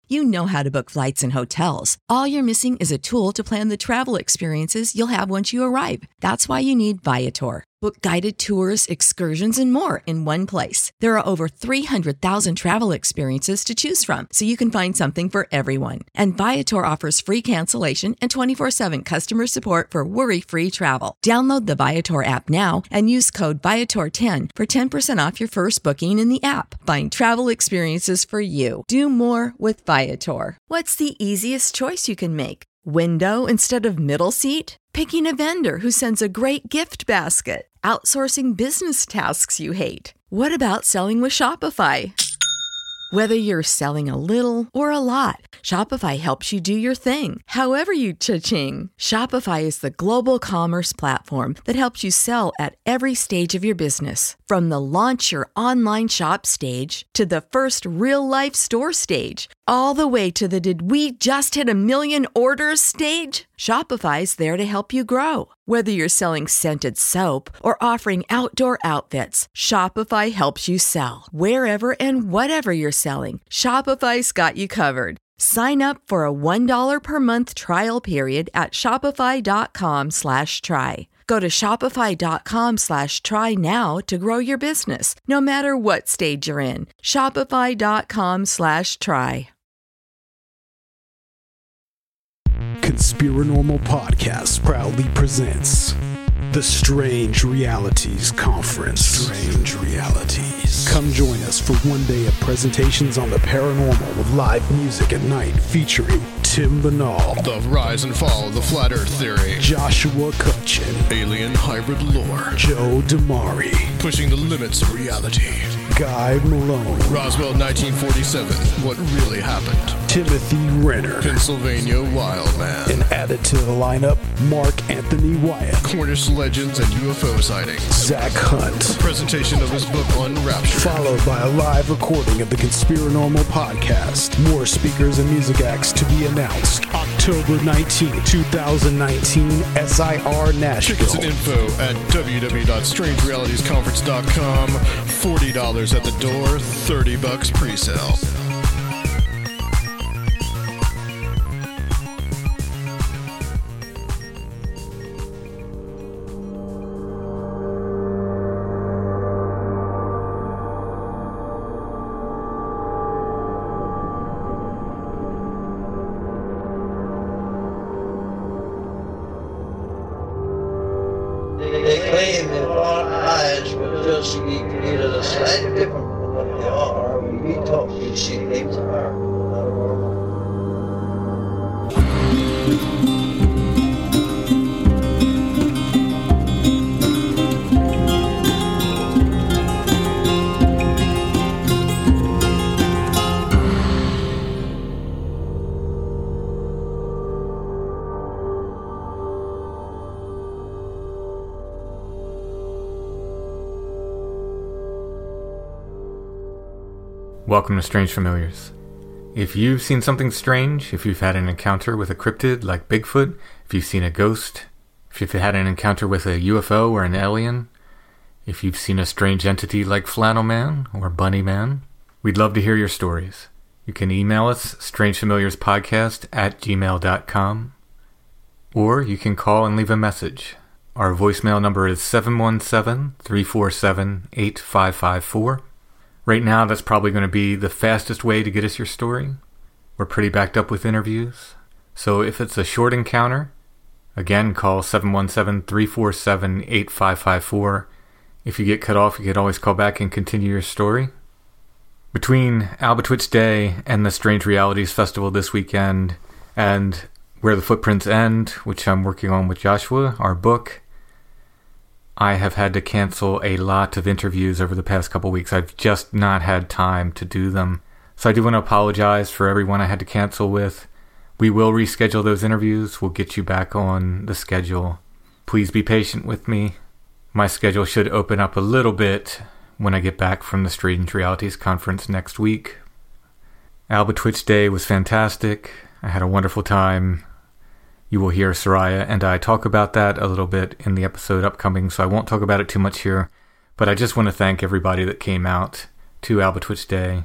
You know how to book flights and hotels. All you're missing is a tool to plan the travel experiences you'll have once you arrive. That's why you need Viator. Book guided tours, excursions, and more in one place. There are over 300,000 travel experiences to choose from, so you can find something for everyone. And Viator offers free cancellation and 24/7 customer support for worry-free travel. Download the Viator app now and use code Viator10 for 10% off your first booking in the app. Find travel experiences for you. Do more with Viator. What's the easiest choice you can make? Window instead of middle seat? Picking a vendor who sends a great gift basket? Outsourcing business tasks you hate? What about selling with Shopify? Whether you're selling a little or a lot, Shopify helps you do your thing, however you cha-ching. Shopify is the global commerce platform that helps you sell at every stage of your business. From the launch your online shop stage to the first real-life store stage, all the way to the did we just hit a million orders stage? Shopify's there to help you grow. Whether you're selling scented soap or offering outdoor outfits, Shopify helps you sell. Wherever and whatever you're selling, Shopify's got you covered. Sign up for a $1 per month trial period at shopify.com/try. Go to shopify.com/try now to grow your business, no matter what stage you're in. Shopify.com/try. Conspiranormal Podcast proudly presents the Strange Realities Conference. Strange Realities. Come join us for one day of presentations on the paranormal with live music at night featuring Tim Banal, The Rise and Fall of the Flat Earth Theory, Joshua Cutchin, Alien Hybrid Lore, Joe Damari, Pushing the Limits of Reality, Guy Malone, Roswell 1947, What Really Happened, Timothy Renner, Pennsylvania Wildman, and added to the lineup, Mark Anthony Wyatt, Cornish Legends and UFO Sightings, Zach Hunt. Presentation of his book Unraptured, Followed by a live recording of the Conspiranormal Podcast. More speakers and music acts to be announced. October 19, 2019, SIR Nashville. Tickets and info at www.strangerealitiesconference.com. $40 at the door, $30 pre-sale. They claim that our eyes will just be created a slightly different from what they are. We talk these things are not normal. Welcome to Strange Familiars. If you've seen something strange, if you've had an encounter with a cryptid like Bigfoot, if you've seen a ghost, if you've had an encounter with a UFO or an alien, if you've seen a strange entity like Flannel Man or Bunny Man, we'd love to hear your stories. You can email us, strangefamiliarspodcast@gmail.com, or you can call and leave a message. Our voicemail number is 717-347-8554. Right now, that's probably going to be the fastest way to get us your story. We're pretty backed up with interviews. So if it's a short encounter, again, call 717-347-8554. If you get cut off, you can always call back and continue your story. Between Albatwitch Day and the Strange Realities Festival this weekend, and Where the Footprints End, which I'm working on with Joshua, our book, I have had to cancel a lot of interviews over the past couple weeks. I've just not had time to do them. So I do want to apologize for everyone I had to cancel with. We will reschedule those interviews. We'll get you back on the schedule. Please be patient with me. My schedule should open up a little bit when I get back from the Strange Realities Conference next week. Albatwitch Day was fantastic. I had a wonderful time. You will hear Soraya and I talk about that a little bit in the episode upcoming, so I won't talk about it too much here. But I just want to thank everybody that came out to Albatwitch Day.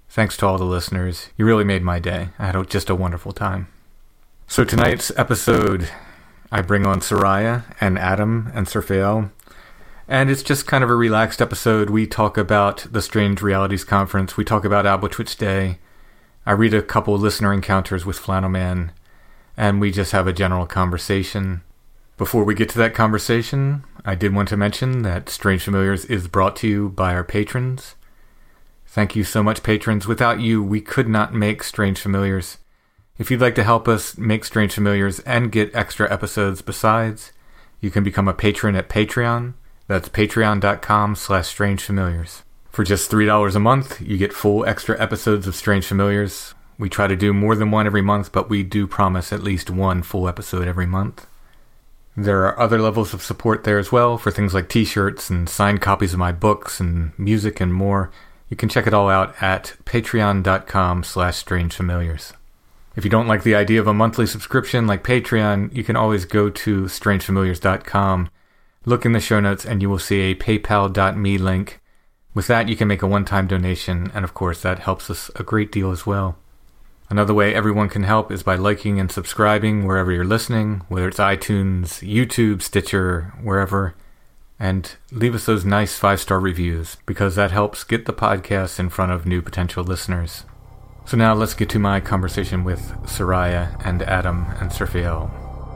Thanks to all the listeners. You really made my day. I had just a wonderful time. So tonight's episode, I bring on Soraya and Adam and Serfael. And it's just kind of a relaxed episode. We talk about the Strange Realities Conference. We talk about Albitwitch Day. I read a couple listener encounters with Flannel Man. And we just have a general conversation. Before we get to that conversation, I did want to mention that Strange Familiars is brought to you by our patrons. Thank you so much, patrons. Without you, we could not make Strange Familiars. If you'd like to help us make Strange Familiars and get extra episodes besides, you can become a patron at Patreon. That's patreon.com/strangefamiliars. For just $3 a month, you get full extra episodes of Strange Familiars. We try to do more than one every month, but we do promise at least one full episode every month. There are other levels of support there as well for things like t-shirts and signed copies of my books and music and more. You can check it all out at patreon.com/strangefamiliars. If you don't like the idea of a monthly subscription like Patreon, you can always go to strangefamiliars.com, look in the show notes, and you will see a paypal.me link. With that, you can make a one-time donation, and of course, that helps us a great deal as well. Another way everyone can help is by liking and subscribing wherever you're listening, whether it's iTunes, YouTube, Stitcher, wherever. And leave us those nice 5-star reviews, because that helps get the podcast in front of new potential listeners. So now let's get to my conversation with Soraya and Adam and Serfael.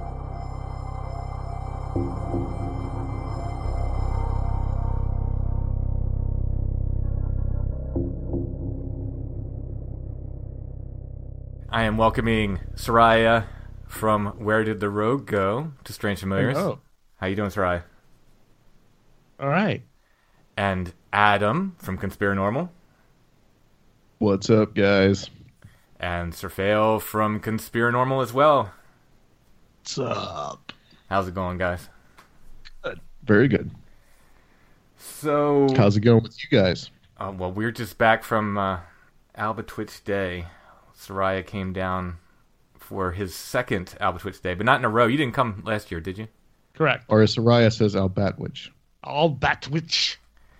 I am welcoming Soraya from Where Did the Rogue Go to Strange Familiars. Hello. How you doing, Soraya? All right. And Adam from Conspiranormal. What's up, guys? And Serfael from Conspiranormal as well. What's up? How's it going, guys? Good. Very good. So, how's it going with you guys? Well, we're just back from Albitwitch Day. Soraya came down for his second Albitwitch Day, but not in a row. You didn't come last year, did you? Correct. Or as Soraya says, Albatwitch. Albatwitch.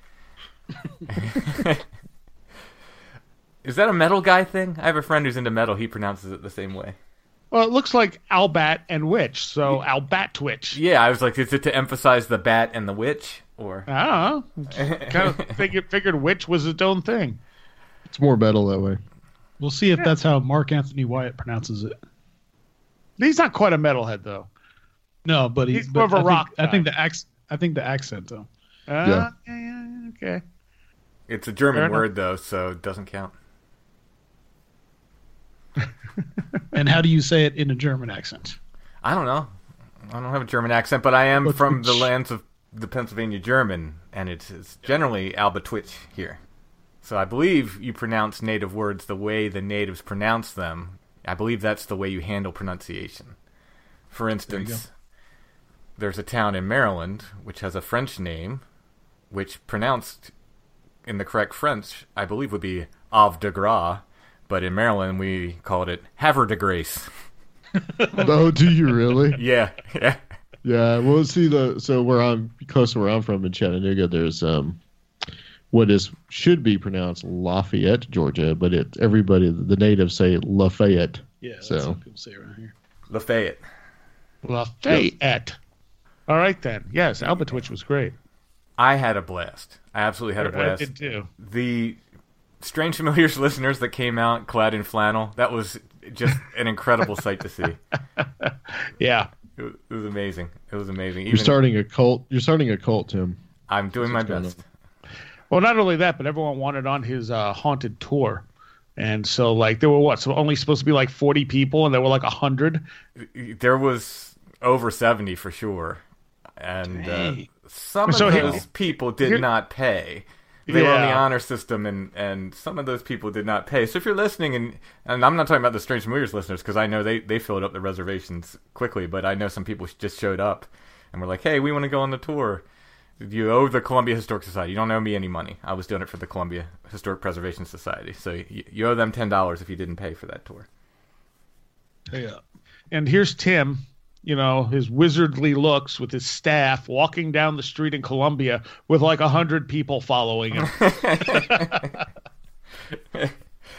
Is that a metal guy thing? I have a friend who's into metal. He pronounces it the same way. Well, it looks like Albat and Witch, so Albatwitch. Yeah, I was like, is it to emphasize the bat and the witch? Or I don't know. Kind of figured Witch was its own thing. It's more metal that way. We'll see if that's how Mark Anthony Wyatt pronounces it. He's not quite a metalhead, though. No, but he's more of a rock guy. I think the accent, though. Yeah, okay. It's a German word, though, so it doesn't count. And how do you say it in a German accent? I don't know. I don't have a German accent, but I am from the lands of the Pennsylvania German, and it's generally Albitwitch here. So I believe you pronounce native words the way the natives pronounce them. I believe that's the way you handle pronunciation. For instance, there's a town in Maryland which has a French name, which pronounced in the correct French, I believe would be Havre de Grace, but in Maryland we called it Havre de Grace. Oh, do you really? Yeah. Yeah, well, see, so close to where I'm from in Chattanooga, there's what should be pronounced Lafayette, Georgia, but the natives say Lafayette. Yeah, that's so what people say around here. Lafayette. Lafayette. All right, then. Yes, Albitwitch was great. I had a blast. I absolutely had a blast. I did, too. The Strange Familiars listeners that came out clad in flannel, that was just an incredible sight to see. Yeah. It was amazing. It was amazing. You're starting a cult, Tim. I'm doing my best. Well, not only that, but everyone wanted on his haunted tour. And so, there were only supposed to be 40 people, and there were 100? There was over 70 for sure. And some of those people did not pay. They were on the honor system, and some of those people did not pay. So if you're listening, and I'm not talking about the Strange Familiars listeners, because I know they filled up the reservations quickly, but I know some people just showed up and were like, hey, we want to go on the tour. You owe the Columbia Historic Society. You don't owe me any money. I was doing it for the Columbia Historic Preservation Society. So you owe them $10 if you didn't pay for that tour. Yeah. And here's Tim, his wizardly looks with his staff walking down the street in Columbia with 100 people following him.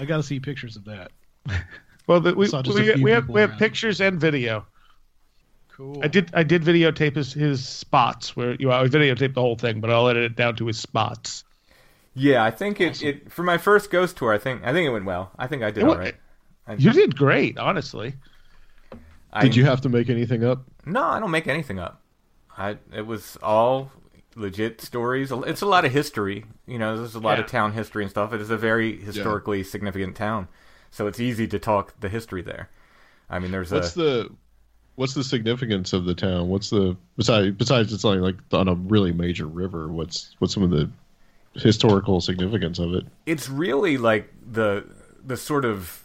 I got to see pictures of that. Well, we have pictures and video. Cool. I did videotape his spots where I videotaped the whole thing, but I'll edit it down to his spots. Yeah, I think it for my first ghost tour. I think it went well. I think I did all right. You did great, honestly. Did you have to make anything up? No, I don't make anything up. It was all legit stories. It's a lot of history. There's a lot of town history and stuff. It is a very historically significant town, so it's easy to talk the history there. I mean, What's the significance of the town? Besides it's like on a really major river? What's some of the historical significance of it? It's really like the sort of,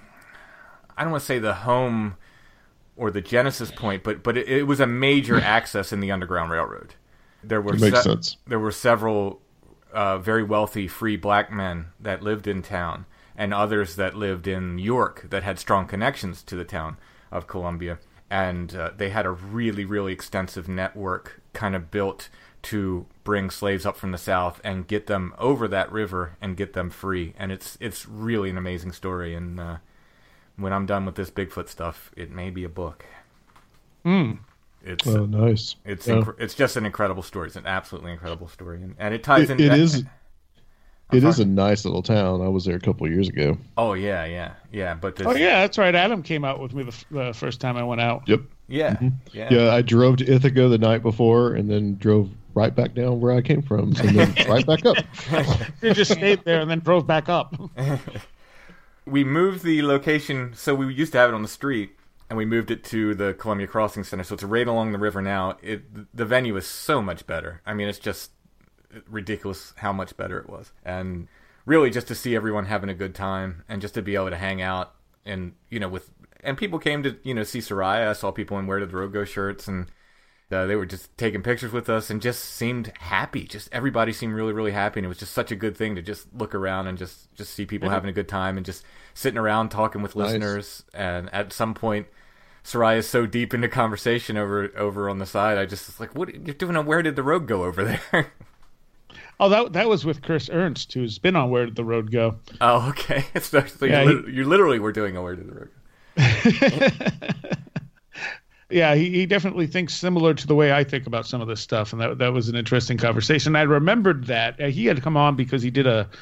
I don't want to say the home or the genesis point, but it was a major access in the Underground Railroad. There were makes sense. There were several very wealthy free black men that lived in town, and others that lived in York that had strong connections to the town of Columbia. And they had a really, really extensive network kind of built to bring slaves up from the South and get them over that river and get them free. And it's really an amazing story. And when I'm done with this Bigfoot stuff, it may be a book. It's nice. It's just an incredible story. It's an absolutely incredible story, and it ties in. It is a nice little town. I was there a couple of years ago. Oh yeah. But that's right. Adam came out with me the first time I went out. Yep. Yeah. Mm-hmm. Yeah. I drove to Ithaca the night before, and then drove right back down where I came from, and then right back up. You just stayed there and then drove back up. We moved the location, so we used to have it on the street, and we moved it to the Columbia Crossing Center, so it's right along the river now. The venue is so much better. I mean, it's just ridiculous how much better it was. And really just to see everyone having a good time and just to be able to hang out and, and people came to, see Soraya. I saw people in Where Did the Road Go shirts, and they were just taking pictures with us and just seemed happy. Just everybody seemed really, really happy. And it was just such a good thing to just look around and just see people having a good time and just sitting around talking with listeners. And at some point, Soraya is so deep into conversation over on the side. I just was like, what you're doing on Where Did the Road Go over there? Oh, that was with Chris Ernst, who's been on Where Did the Road Go. Oh, okay. So you literally were doing a Where Did the Road Go. Yeah, he definitely thinks similar to the way I think about some of this stuff, and that was an interesting conversation. I remembered that he had come on because he did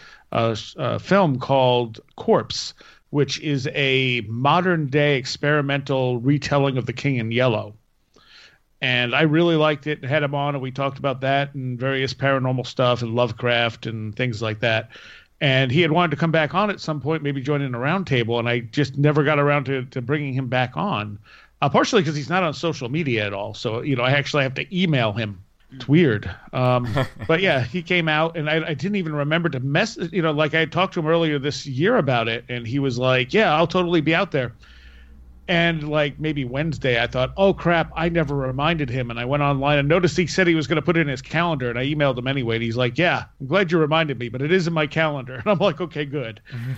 a film called Corpse, which is a modern-day experimental retelling of The King in Yellow. And I really liked it and had him on, and we talked about that and various paranormal stuff and Lovecraft and things like that. And he had wanted to come back on at some point, maybe join in a roundtable, and I just never got around to bringing him back on, partially because he's not on social media at all. So, I actually have to email him. It's weird. But, yeah, he came out, and I didn't even remember to message, like I talked to him earlier this year about it, and he was like, yeah, I'll totally be out there. And like maybe Wednesday, I thought, oh, crap, I never reminded him. And I went online and noticed he said he was going to put it in his calendar. And I emailed him anyway. And he's like, yeah, I'm glad you reminded me, but it is in my calendar. And I'm like, okay, good. Mm-hmm.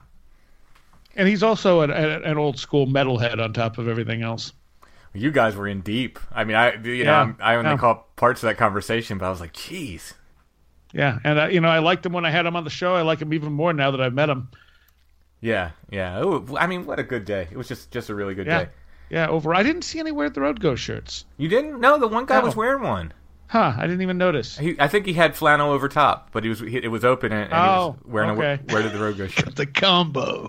And he's also an old school metalhead on top of everything else. You guys were in deep. I mean, I only caught parts of that conversation, but I was like, geez. Yeah. And, I liked him when I had him on the show. I like him even more now that I've met him. Yeah. Ooh, I mean, what a good day. It was just a really good day. Yeah, I didn't see any Where Did the Road Go shirts. You didn't? No, the one guy was wearing one. Huh, I didn't even notice. I think he had flannel over top, but it was open and he was wearing a Where Did the Road Go shirt. The combo.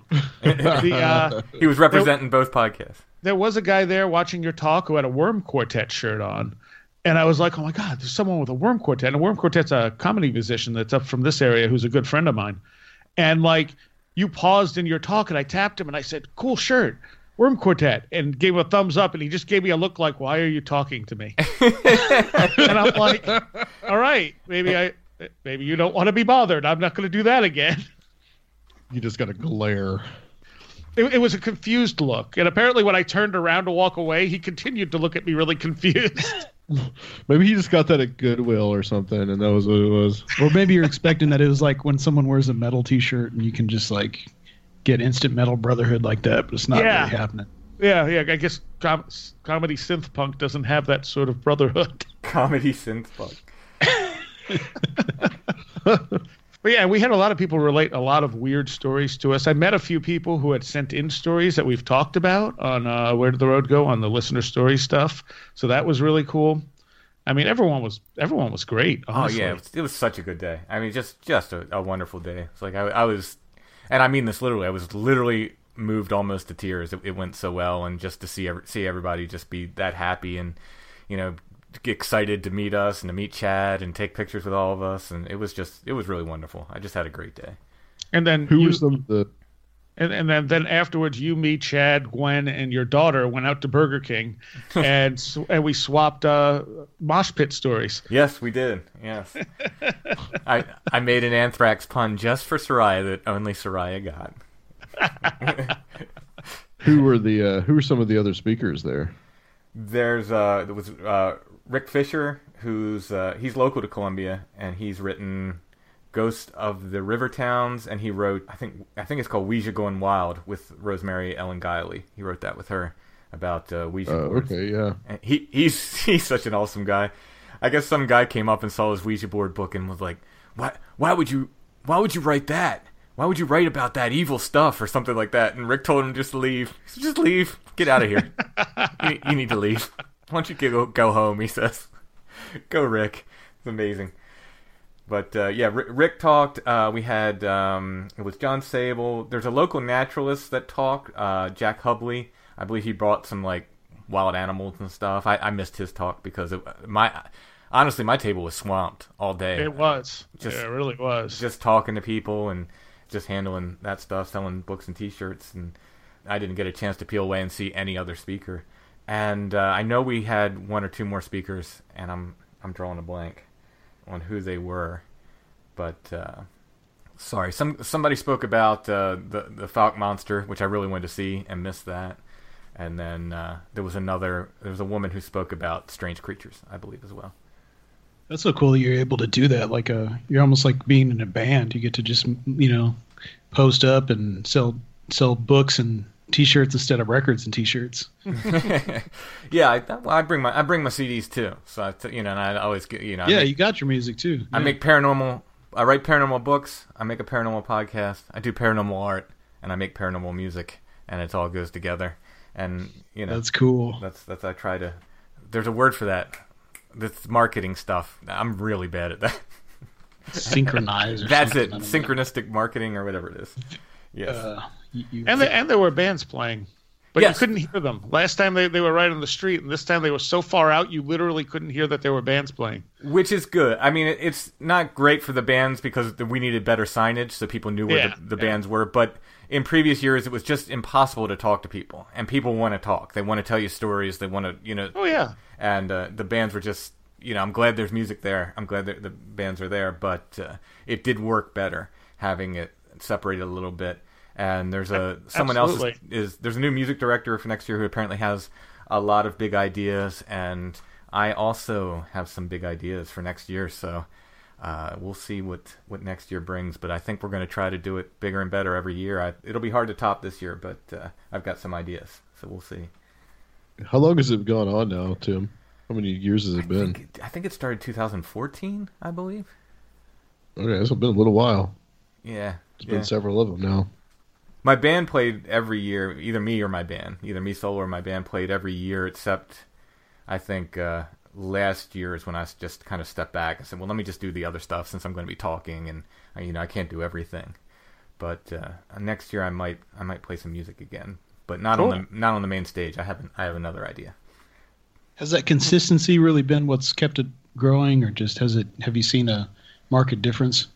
He was representing both podcasts. There was a guy there watching your talk who had a Worm Quartet shirt on. And I was like, oh, my God, there's someone with a Worm Quartet. And a Worm Quartet's a comedy musician that's up from this area who's a good friend of mine. And, like, you paused in your talk, and I tapped him, and I said, cool shirt, Worm Quartet, and gave him a thumbs up, and he just gave me a look like, why are you talking to me? And I'm like, all right, maybe you don't want to be bothered. I'm not going to do that again. You just got to glare. It was a confused look, and apparently when I turned around to walk away, he continued to look at me really confused. Maybe he just got that at Goodwill or something, and that was what it was. Or maybe you're expecting that it was like when someone wears a metal T-shirt and you can just like get instant metal brotherhood like that, but it's not really happening. Yeah. I guess comedy synth punk doesn't have that sort of brotherhood. Comedy synth punk. But yeah, we had a lot of people relate a lot of weird stories to us. I met a few people who had sent in stories that we've talked about on Where Did the Road Go on the listener story stuff. So that was really cool. I mean, everyone was great. Honestly. Oh yeah, it was such a good day. I mean, just a wonderful day. It's like I was, and I mean this literally. I was literally moved almost to tears. It went so well, and just to see everybody just be that happy and get excited to meet us and to meet Chad and take pictures with all of us, and it was really wonderful. I just had a great day. And then who was the and then afterwards, you, me, Chad, Gwen, and your daughter went out to Burger King, and we swapped mosh pit stories. Yes, we did. Yes, I made an Anthrax pun just for Soraya that only Soraya got. Who were some of the other speakers there? There was Rick Fisher, he's local to Columbia, and he's written Ghost of the River Towns, and he wrote I think it's called Ouija Going Wild with Rosemary Ellen Guiley. He wrote that with her about Ouija boards. Okay, yeah. And he's such an awesome guy. I guess some guy came up and saw his Ouija board book and was like, Why would you write that? Why would you write about that evil stuff or something like that? And Rick told him just to leave. He said, just leave. Get out of here. You need to leave. Why don't you go home, he says. Go, Rick. It's amazing. But, yeah, Rick talked. We had, it was John Sable. There's a local naturalist that talked, Jack Hubley. I believe he brought some, wild animals and stuff. I missed his talk because honestly, my table was swamped all day. It was. It really was. Just talking to people and just handling that stuff, selling books and T-shirts, and I didn't get a chance to peel away and see any other speaker. And I know we had one or two more speakers, and I'm drawing a blank on who they were. But sorry, somebody spoke about the Falk Monster, which I really wanted to see and missed that. And then there was a woman who spoke about strange creatures, I believe, as well. That's so cool that you're able to do that. You're almost like being in a band. You get to just post up and sell books and T-shirts instead of records and T-shirts. Yeah, I bring my CDs too. So and I always get you got your music too. I make paranormal. I write paranormal books. I make a paranormal podcast. I do paranormal art, and I make paranormal music, and it all goes together. And that's cool. That's I try to. There's a word for that. That's marketing stuff. I'm really bad at that. Synchronize. That's it. Synchronistic marketing or whatever it is. Yes. And there were bands playing, but you couldn't hear them. Last time they were right on the street, and this time they were so far out you literally couldn't hear that there were bands playing. Which is good. I mean, it's not great for the bands because we needed better signage so people knew where the bands were. But in previous years, it was just impossible to talk to people, and people want to talk. They want to tell you stories. They want to, Oh yeah. And the bands were just, I'm glad there's music there. I'm glad that the bands are there, but it did work better having it separated a little bit. And there's someone else there's a new music director for next year who apparently has a lot of big ideas, and I also have some big ideas for next year. So we'll see what next year brings. But I think we're going to try to do it bigger and better every year. It'll be hard to top this year, but I've got some ideas, so we'll see. How long has it gone on now, Tim? How many years has it been? I think it started 2014, I believe. Okay, it's been a little while. Yeah. It's been several of them now. My band played every year, either me or my band. Either me solo or my band played every year, except I think last year is when I just kind of stepped back and said, well, let me just do the other stuff since I'm going to be talking, and I can't do everything. But next year I might play some music again, but not on the main stage. I have another idea. Has that consistency really been what's kept it growing, or just have you seen a marked difference?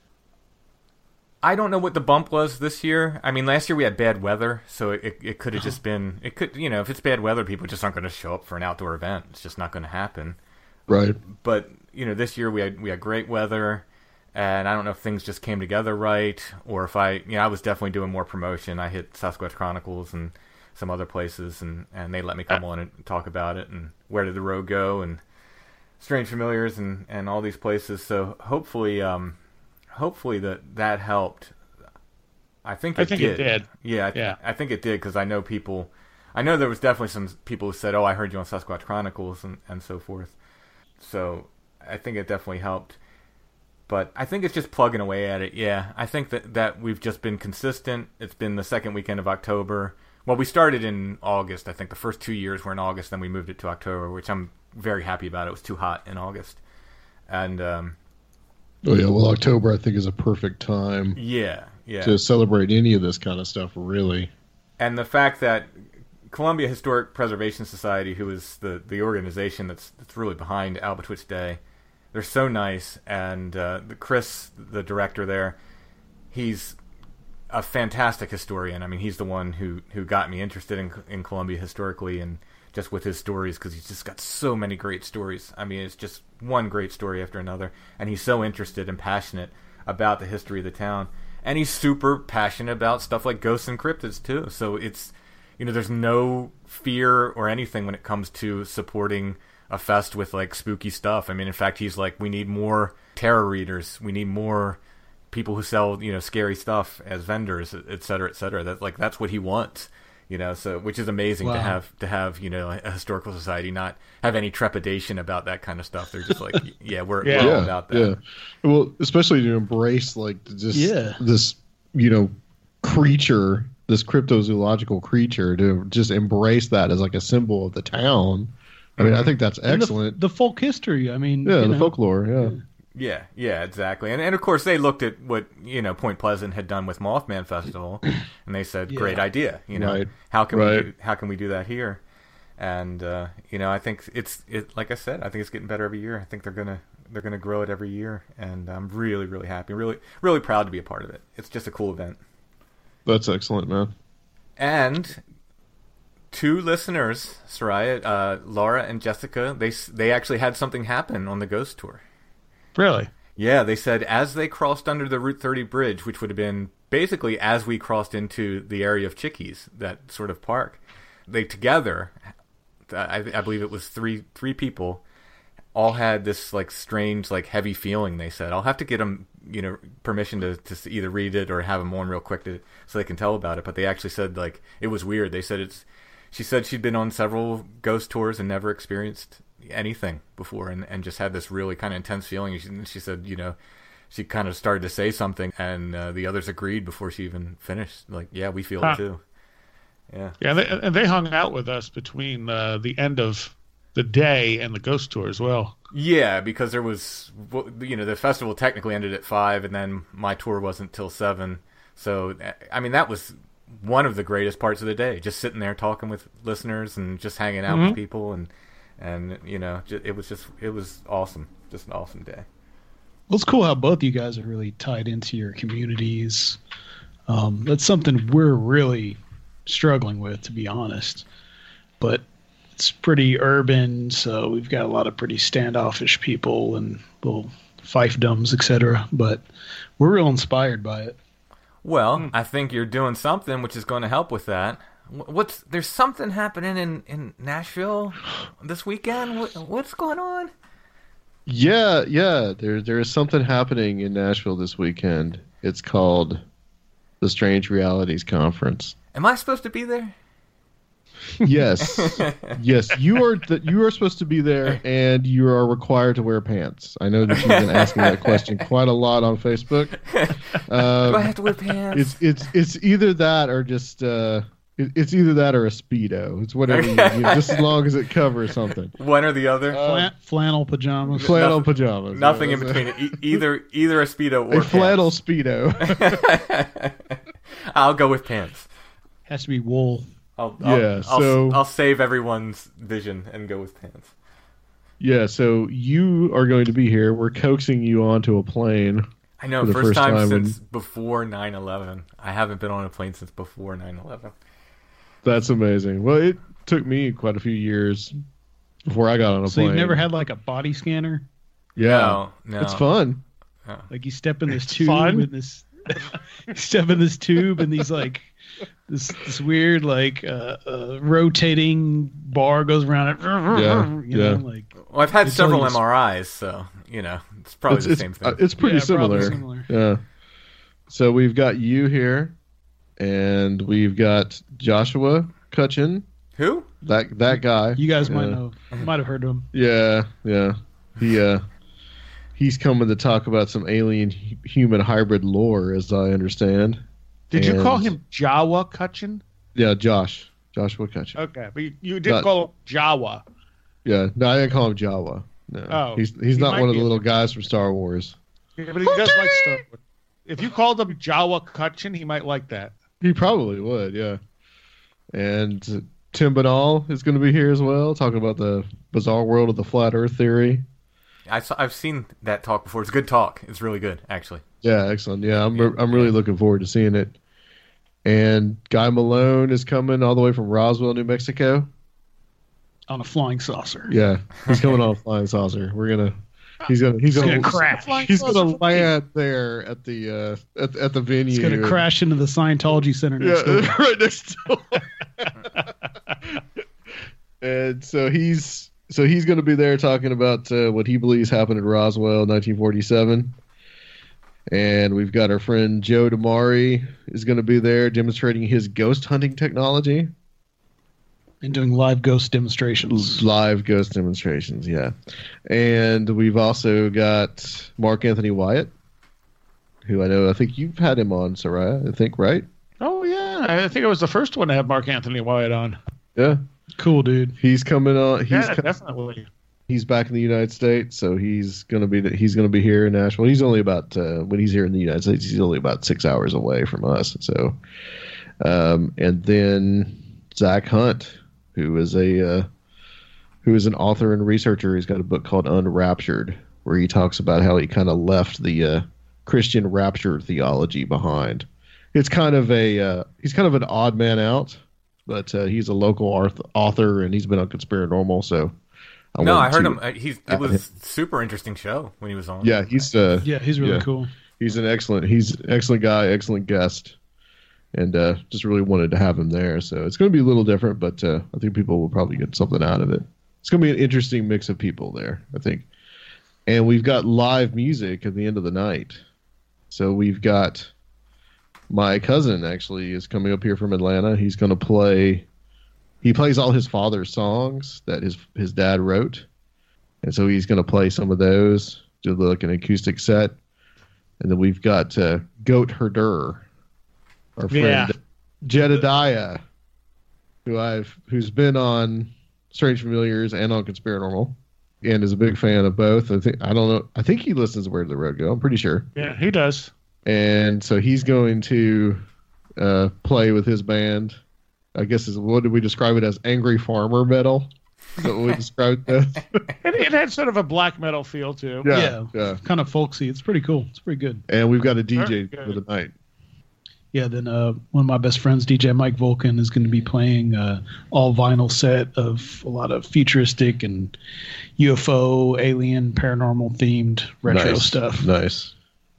I don't know what the bump was this year. I mean, last year we had bad weather, so it could have just been... It could, if it's bad weather, people just aren't going to show up for an outdoor event. It's just not going to happen. Right. But, this year we had great weather, and I don't know if things just came together right, or if I was definitely doing more promotion. I hit Sasquatch Chronicles and some other places, and they let me come on and talk about it, and Where Did the Road Go, and Strange Familiars, and all these places. So hopefully that helped. I think it did. Yeah, I think it did, because I know there was definitely some people who said, oh, I heard you on Sasquatch Chronicles and so forth. So I think it definitely helped. But I think it's just plugging away at it. Yeah, I think that we've just been consistent. It's been the second weekend of October. Well, we started in August. I think the first 2 years were in August. Then we moved it to October, which I'm very happy about. It was too hot in August. And oh yeah, well, October I think is a perfect time. Yeah. To celebrate any of this kind of stuff, really. And the fact that Columbia Historic Preservation Society, who is the organization that's really behind Albatwitch Day, they're so nice. And Chris, the director there, he's a fantastic historian. I mean, he's the one who got me interested in Columbia historically, and just with his stories, because he's just got so many great stories. I mean, it's just one great story after another, and he's so interested and passionate about the history of the town. And he's super passionate about stuff like ghosts and cryptids too. So it's, there's no fear or anything when it comes to supporting a fest with like spooky stuff. I mean, in fact, he's like, we need more tarot readers. We need more people who sell, scary stuff as vendors, et cetera, et cetera. That's what he wants, so, which is amazing. Wow. to have, a historical society not have any trepidation about that kind of stuff. They're just like, we're all about that. Yeah. Well, especially to embrace like this, creature, this cryptozoological creature, to just embrace that as like a symbol of the town. I mean, I think that's excellent. The folk history. I mean, the folklore. Yeah, exactly. And of course they looked at what, Point Pleasant had done with Mothman Festival, and they said, great idea. Right. How can we do that here? And I think it's like I said, I think it's getting better every year. I think they're gonna grow it every year, and I'm really, really happy, really, really proud to be a part of it. It's just a cool event. That's excellent, man. And 2 listeners, Soraya, Laura and Jessica, they actually had something happen on the ghost tour. Really? Yeah, they said as they crossed under the Route 30 bridge, which would have been basically as we crossed into the area of Chickies, that sort of park, they together, I believe it was three people, all had this like strange, like heavy feeling. They said, I'll have to get them, permission to either read it or have them on real quick so they can tell about it. But they actually said like it was weird. They said she said she'd been on several ghost tours and never experienced anything before, and just had this really kind of intense feeling. She said, she kind of started to say something, and the others agreed before she even finished. Like, yeah, we feel it too. Yeah. And they hung out with us between the end of the day and the ghost tour as well. Yeah, because there was, the festival technically ended at 5, and then my tour wasn't till 7. So, I mean, that was one of the greatest parts of the day, just sitting there talking with listeners and just hanging out with people, and it was awesome. Just an awesome day. Well, it's cool how both you guys are really tied into your communities. That's something we're really struggling with, to be honest. But it's pretty urban, so we've got a lot of pretty standoffish people and little fiefdoms, etc. But we're real inspired by it. Well, I think you're doing something which is going to help with that. There's something happening in Nashville this weekend? What's going on? Yeah. There is something happening in Nashville this weekend. It's called the Strange Realities Conference. Am I supposed to be there? Yes. Yes, you are supposed to be there, and you are required to wear pants. I know that you've been asking that question quite a lot on Facebook. Do I have to wear pants? It's either that or just it's either that or a Speedo. It's whatever you just as long as it covers something. One or the other. Flannel pajamas. Flannel pajamas. Nothing in between. Either a Speedo or a flannel Speedo. I'll go with pants. Has to be wool. I'll save everyone's vision and go with pants. Yeah, so you are going to be here. We're coaxing you onto a plane. I know, first time since before 9/11. I haven't been on a plane since before 9/11. That's amazing. Well, it took me quite a few years before I got on a plane. So you've never had like a body scanner? Yeah. No. It's fun. Like you step in this tube and this tube and these like this weird like rotating bar goes around it. Well, I've had several MRIs, so it's probably the same thing. It's pretty similar. Yeah. So we've got you here, and we've got Joshua Cutchin. Who? That guy. You guys might have heard of him. Yeah. he's coming to talk about some alien human hybrid lore, as I understand. Did you call him Jawa Cutchin? Yeah, Joshua Cutchin. Okay, but you did call him Jawa. Yeah, no, I didn't call him Jawa. No, Oh, he's he not might one of be the a- little guys from Star Wars. Yeah, but he does like Star Wars. If you called him Jawa Cutchin, he might like that. He probably would, yeah. And Tim Banal is going to be here as well, talking about the bizarre world of the flat Earth theory. I've seen that talk before. It's a good talk. It's really good, actually. Yeah, excellent. Yeah, I'm really looking forward to seeing it. And Guy Malone is coming all the way from Roswell, New Mexico. On a flying saucer. Yeah, he's coming on a flying saucer. He's gonna crash. He's gonna land there at the venue. It's going to crash into the Scientology Center next door. right next door. And so he's going to be there talking about what he believes happened at Roswell, 1947. And we've got our friend Joe Damari is going to be there demonstrating his ghost hunting technology. And doing live ghost demonstrations. Live ghost demonstrations, yeah. And we've also got Mark Anthony Wyatt, who I think you've had him on, Soraya, I think, right? Oh, yeah. I think I was the first one to have Mark Anthony Wyatt on. Yeah. Cool, dude. He's coming on. Definitely. He's back in the United States, so he's gonna be here in Nashville. He's only about when he's here in the United States, he's only about 6 hours away from us. So, and then Zach Hunt, who is an author and researcher. He's got a book called Unraptured, where he talks about how he kind of left the Christian rapture theology behind. It's kind of he's kind of an odd man out, but he's a local author and he's been on Conspiranormal, so. I heard him. It was a super interesting show when he was on. Yeah, he's really cool. He's an excellent guy, excellent guest, and just really wanted to have him there. So it's going to be a little different, but I think people will probably get something out of it. It's going to be an interesting mix of people there, I think. And we've got live music at the end of the night. So we've got my cousin actually is coming up here from Atlanta. He's going to play. He plays all his father's songs that his dad wrote. And so he's going to play some of those, do like an acoustic set. And then we've got Goat Herder, our friend Jedediah, who's been on Strange Familiars and on Conspiranormal, and is a big fan of both. I think he listens to Where Did the Road Go? I'm pretty sure. Yeah, he does. And so he's going to play with his band. I guess what did we describe it as? Angry farmer metal. Is that what we described it as? It had sort of a black metal feel too. Yeah. Kind of folksy. It's pretty cool. It's pretty good. And we've got a DJ for the night. Yeah, then one of my best friends, DJ Mike Vulcan, is going to be playing all vinyl set of a lot of futuristic and UFO, alien, paranormal themed retro stuff. Nice.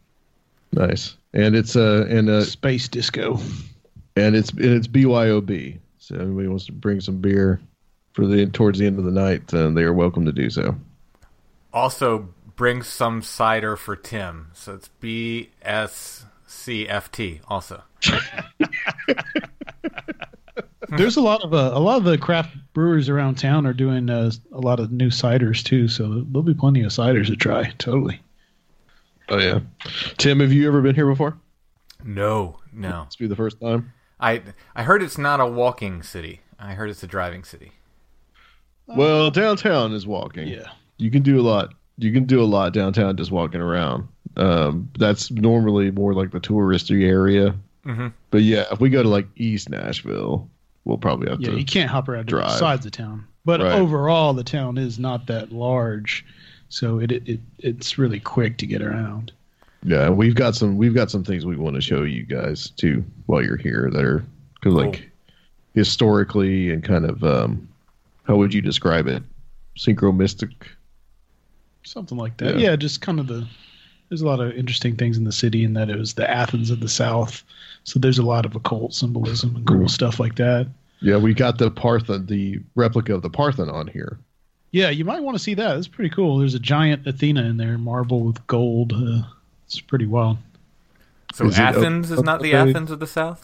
And it's space disco. And it's BYOB. So if anybody wants to bring some beer towards the end of the night, then they are welcome to do so. Also, bring some cider for Tim. So it's BSCFT. Also, there's a lot of the craft brewers around town are doing a lot of new ciders too. So there'll be plenty of ciders to try. Totally. Oh yeah, Tim, have you ever been here before? No. This be the first time. I heard it's not a walking city. I heard it's a driving city. Well, downtown is walking. Yeah. You can do a lot. You can do a lot downtown just walking around. That's normally more like the touristy area. Mm-hmm. But yeah, if we go to like East Nashville, we'll probably have to. Yeah, you can't hop around drive. to sides of town. But overall, the town is not that large, so it's really quick to get around. Yeah, we've got some things we want to show you guys too while you're here that are cool. Like historically and kind of how would you describe it? Synchro-mystic? Something like that. Yeah, just kind of there's a lot of interesting things in the city in that it was the Athens of the South. So there's a lot of occult symbolism and cool stuff like that. Yeah, we got the replica of the Parthenon here. Yeah, you might want to see that. It's pretty cool. There's a giant Athena in there, marble with gold. It's pretty wild. So Athens is not the Athens of the South?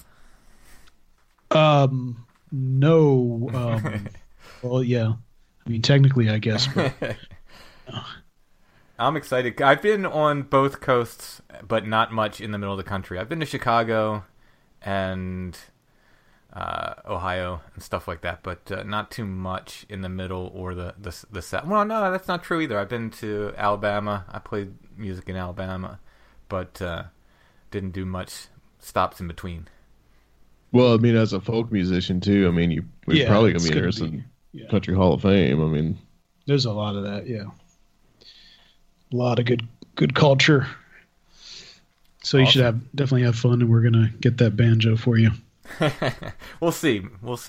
No. Well, yeah. I mean, technically, I guess. But, I'm excited. I've been on both coasts, but not much in the middle of the country. I've been to Chicago and Ohio and stuff like that, but not too much in the middle or the south. Well, no, that's not true either. I've been to Alabama. I played music in Alabama, but didn't do much stops in between. Well, I mean, as a folk musician too, I mean, we're probably gonna be interested in Country Hall of Fame. I mean, there's a lot of that. Yeah, a lot of good culture. So you should definitely have fun, and we're gonna get that banjo for you. We'll see.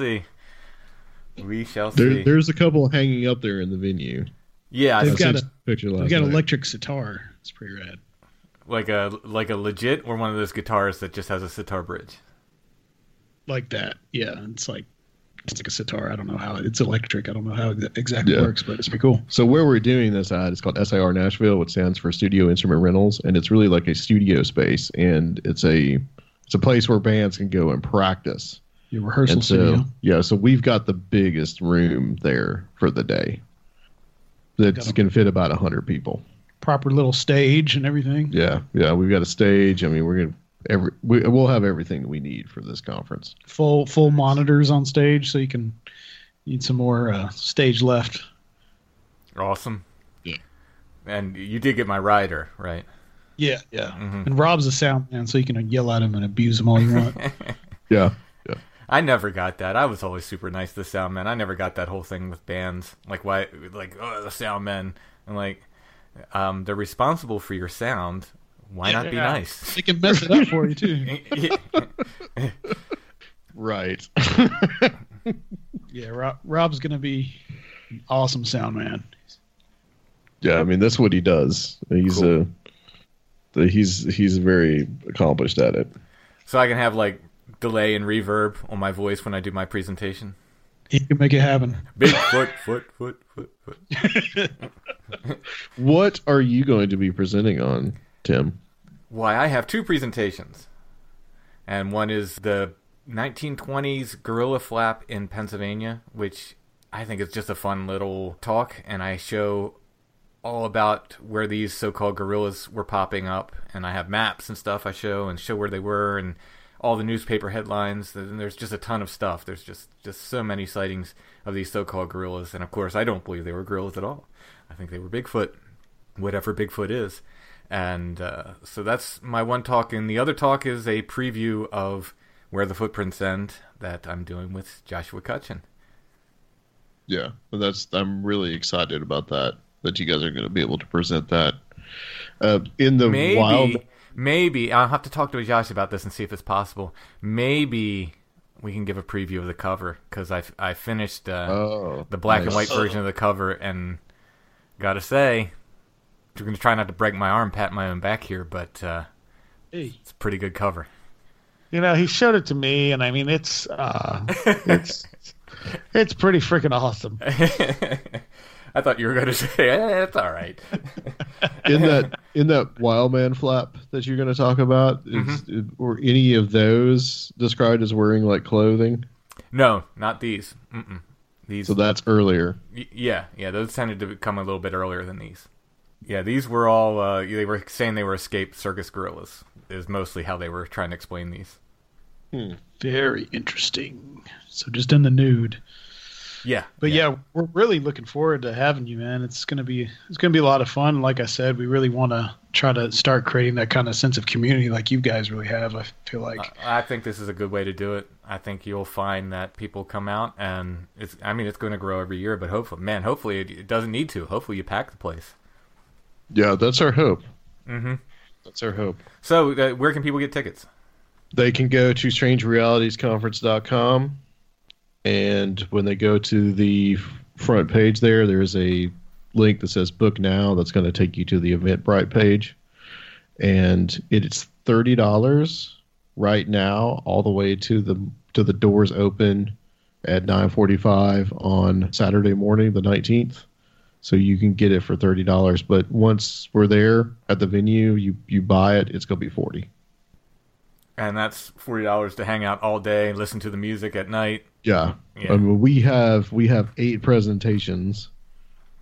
We shall see. There's a couple hanging up there in the venue. Yeah, they've got an electric sitar. It's pretty rad. Like a legit, or one of those guitars that just has a sitar bridge. Like that, yeah. It's like a sitar. I don't know how it's electric. I don't know how it exactly works, but it's pretty cool. So where we're doing this at, it's called SIR Nashville, which stands for Studio Instrument Rentals, and it's really like a studio space, and it's a place where bands can go and practice. Your rehearsal studio. Yeah, so we've got the biggest room there for the day. That can fit about 100 people. Proper little stage and everything. Yeah, we've got a stage. I mean, we'll have everything we need for this conference. Full monitors on stage, so you can need some more stage left. Awesome. Yeah. And you did get my rider, right? Yeah. Mm-hmm. And Rob's a sound man, so you can yell at him and abuse him all you want. Yeah. I never got that. I was always super nice to the sound man. I never got that whole thing with bands. Like, why? Like, the sound men. And like, they're responsible for your sound. Why not be nice? They can mess it up for you too. Right. Yeah, Rob's gonna be an awesome sound man. Yeah, I mean that's what he does. He's cool. He's very accomplished at it. So I can have like delay and reverb on my voice when I do my presentation. He can make it happen. Big foot. What are you going to be presenting on, Tim? Why, I have two presentations. And one is the 1920s gorilla flap in Pennsylvania, which I think is just a fun little talk. And I show all about where these so-called gorillas were popping up. And I have maps and stuff I show where they were and all the newspaper headlines. And there's just a ton of stuff. There's just so many sightings of these so-called gorillas. And of course, I don't believe they were gorillas at all. I think they were Bigfoot, whatever Bigfoot is. And so that's my one talk. And the other talk is a preview of Where the Footprints End that I'm doing with Joshua Cutchin. Yeah, I'm really excited about that you guys are going to be able to present that. In the wild... Maybe. I'll have to talk to Josh about this and see if it's possible. Maybe we can give a preview of the cover, because I finished the black and white version of the cover, and gotta say, I'm going to try not to break my arm, pat my own back here, but it's a pretty good cover. You know, he showed it to me, and I mean, it's pretty freaking awesome. I thought you were going to say, it's all right. in that Wildman flap that you're going to talk about, were any of those described as wearing like clothing? No, not these. Mm-mm. These. So that's earlier. Yeah. Those tended to come a little bit earlier than these. Yeah, these were all. They were saying they were escaped circus gorillas. Is mostly how they were trying to explain these. Very interesting. So just in the nude. Yeah. But yeah, we're really looking forward to having you, man. It's gonna be a lot of fun. Like I said, we really want to try to start creating that kind of sense of community like you guys really have. I feel like. I think this is a good way to do it. I think you'll find that people come out, and it's going to grow every year. But hopefully it doesn't need to. Hopefully you pack the place. Yeah, that's our hope. Mm-hmm. That's our hope. So where can people get tickets? They can go to strangerealitiesconference.com. And when they go to the front page there's a link that says book now. That's going to take you to the Eventbrite page. And it's $30 right now, all the way to the doors open at 9:45 on Saturday morning, the 19th. So you can get it for $30. But once we're there at the venue, you buy it, it's going to be $40. And that's $40 to hang out all day, listen to the music at night. Yeah. I mean, we have 8 presentations,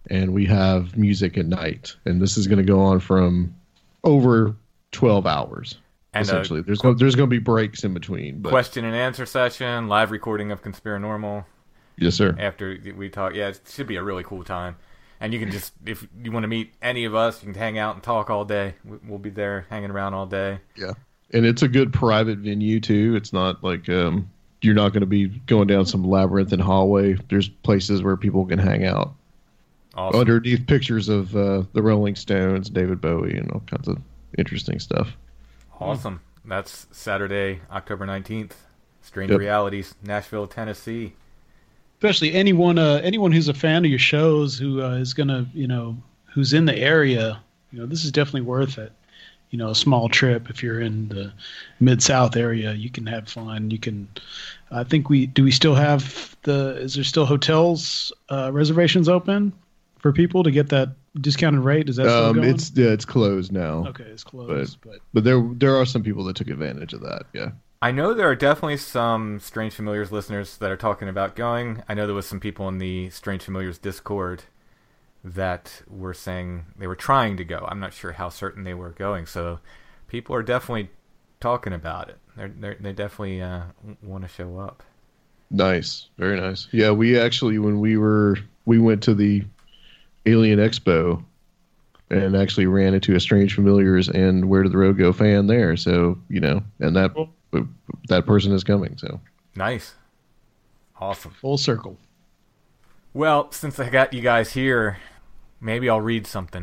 and we have music at night. And this is going to go on from over 12 hours. And essentially, there's going to be breaks in between. But... question and answer session, live recording of Conspiranormal. Yes, sir. After we talk, it should be a really cool time. And you can just, if you want to meet any of us, you can hang out and talk all day. We'll be there hanging around all day. Yeah. And it's a good private venue, too. It's not like you're not going to be going down some labyrinthine hallway. There's places where people can hang out. Awesome. Underneath pictures of the Rolling Stones, David Bowie, and all kinds of interesting stuff. Awesome. That's Saturday, October 19th. Strange Realities, Nashville, Tennessee. Especially anyone who's a fan of your shows, who is gonna, who's in the area, this is definitely worth it. A small trip. If you're in the Mid-South area, you can have fun. You can. I think we still have is there still hotels reservations open for people to get that discounted rate? Is that still going? It's closed now. Okay, it's closed. But there are some people that took advantage of that. Yeah. I know there are definitely some Strange Familiars listeners that are talking about going. I know there was some people in the Strange Familiars Discord that were saying they were trying to go. I'm not sure how certain they were going. So people are definitely talking about it. They definitely want to show up. Nice, very nice. Yeah, we actually when we went to the Alien Expo and actually ran into a Strange Familiars and Where Did the Road Go fan there. So and that person is coming. So nice, awesome, full circle. Well, since I got you guys here, maybe I'll read something.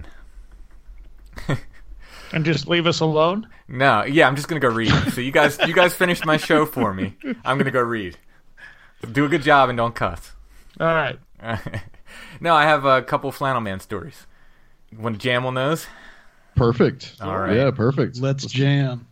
And just leave us alone? No, yeah, I'm just gonna go read. So you guys finished my show for me. I'm gonna go read. Do a good job and don't cuss. All right. No, I have a couple Flannel Man stories. You want to jam on those? Perfect. All right. Yeah, perfect. Let's jam.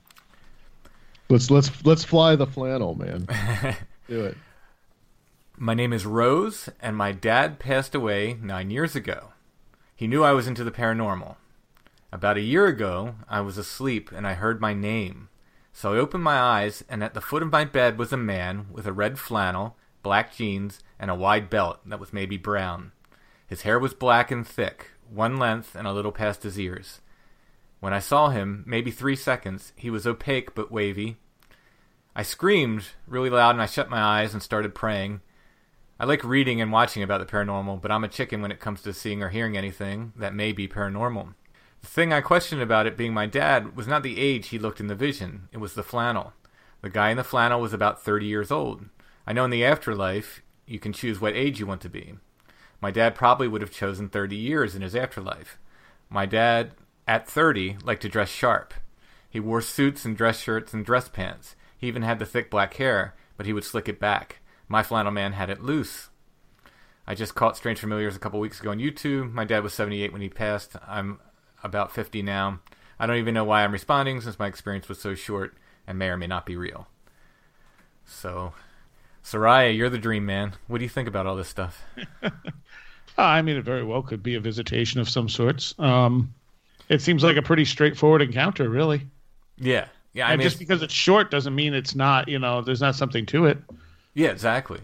Let's fly the flannel, man. Do it. My name is Rose, and my dad passed away 9 years ago. He knew I was into the paranormal. About a year ago, I was asleep and I heard my name. So I opened my eyes, and at the foot of my bed was a man with a red flannel, black jeans, and a wide belt that was maybe brown. His hair was black and thick, one length and a little past his ears. When I saw him, maybe 3 seconds, he was opaque but wavy. I screamed really loud and I shut my eyes and started praying. I like reading and watching about the paranormal, but I'm a chicken when it comes to seeing or hearing anything that may be paranormal. The thing I questioned about it being my dad was not the age he looked in the vision, it was the flannel. The guy in the flannel was about 30 years old. I know in the afterlife, you can choose what age you want to be. My dad probably would have chosen 30 years in his afterlife. My dad, at 30, liked to dress sharp. He wore suits and dress shirts and dress pants. He even had the thick black hair, but he would slick it back. My flannel man had it loose. I just caught Strange Familiars a couple weeks ago on YouTube. My dad was 78 when he passed. I'm about 50 now. I don't even know why I'm responding since my experience was so short and may or may not be real. So, Soraya, you're the dream man. What do you think about all this stuff? I mean, it very well could be a visitation of some sorts. It seems like a pretty straightforward encounter, really. Yeah. Yeah, and just because it's short doesn't mean it's not, there's not something to it. Yeah, exactly.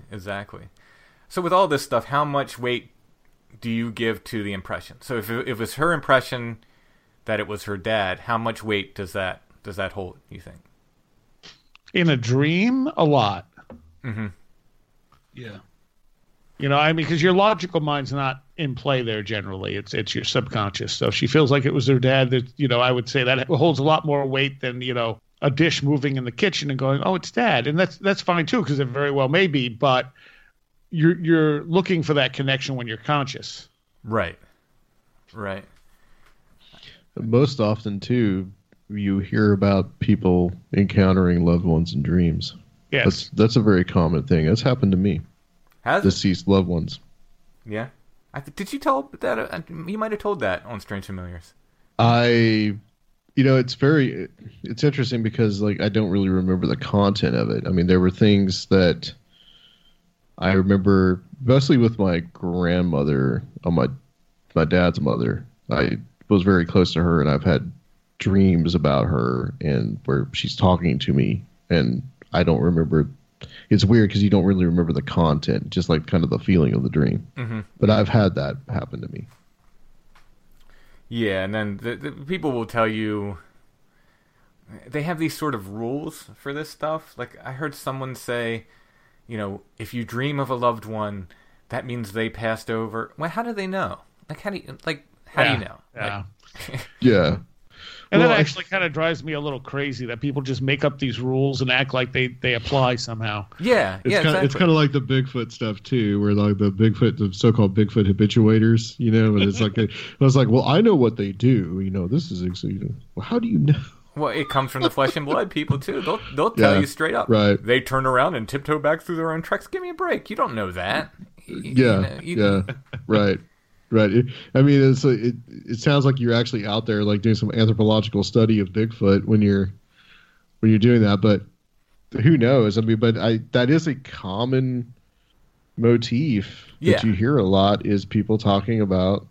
So with all this stuff, how much weight do you give to the impression? So if it was her impression that it was her dad, how much weight does that hold, you think? In a dream, a lot. Mm-hmm. Yeah. Because your logical mind's not in play there generally. It's your subconscious. So if she feels like it was her dad, that I would say that holds a lot more weight than, a dish moving in the kitchen and going, oh, it's dad. And that's fine too, because it very well may be, but you're looking for that connection when you're conscious. Right. Most often too, you hear about people encountering loved ones in dreams. Yes. That's a very common thing. That's happened to me. Has deceased loved ones. Yeah. Did you tell that? You might have told that on Strange Familiars. It's interesting because I don't really remember the content of it. I mean, there were things that I remember, mostly with my grandmother, my dad's mother. I was very close to her, and I've had dreams about her and where she's talking to me, and I don't remember. It's weird because you don't really remember the content, just like kind of the feeling of the dream. Mm-hmm. But I've had that happen to me. Yeah, and then the people will tell you they have these sort of rules for this stuff. Like I heard someone say, if you dream of a loved one, that means they passed over. Well, how do they know? Like how do you know? Yeah. Yeah. And that actually kind of drives me a little crazy that people just make up these rules and act like they apply somehow. Yeah, exactly. It's kind of like the Bigfoot stuff too, where like the so-called Bigfoot habituators, and it's like I was like, well, I know what they do. This is well, how do you know? Well, it comes from the flesh and blood people too. They'll tell you straight up. Right. They turn around and tiptoe back through their own tracks. Give me a break. You don't know that. Yeah. Right. Right. I mean, it sounds like you're actually out there, like doing some anthropological study of Bigfoot when you're doing that. But who knows? I mean, that is a common motif that you hear a lot is people talking about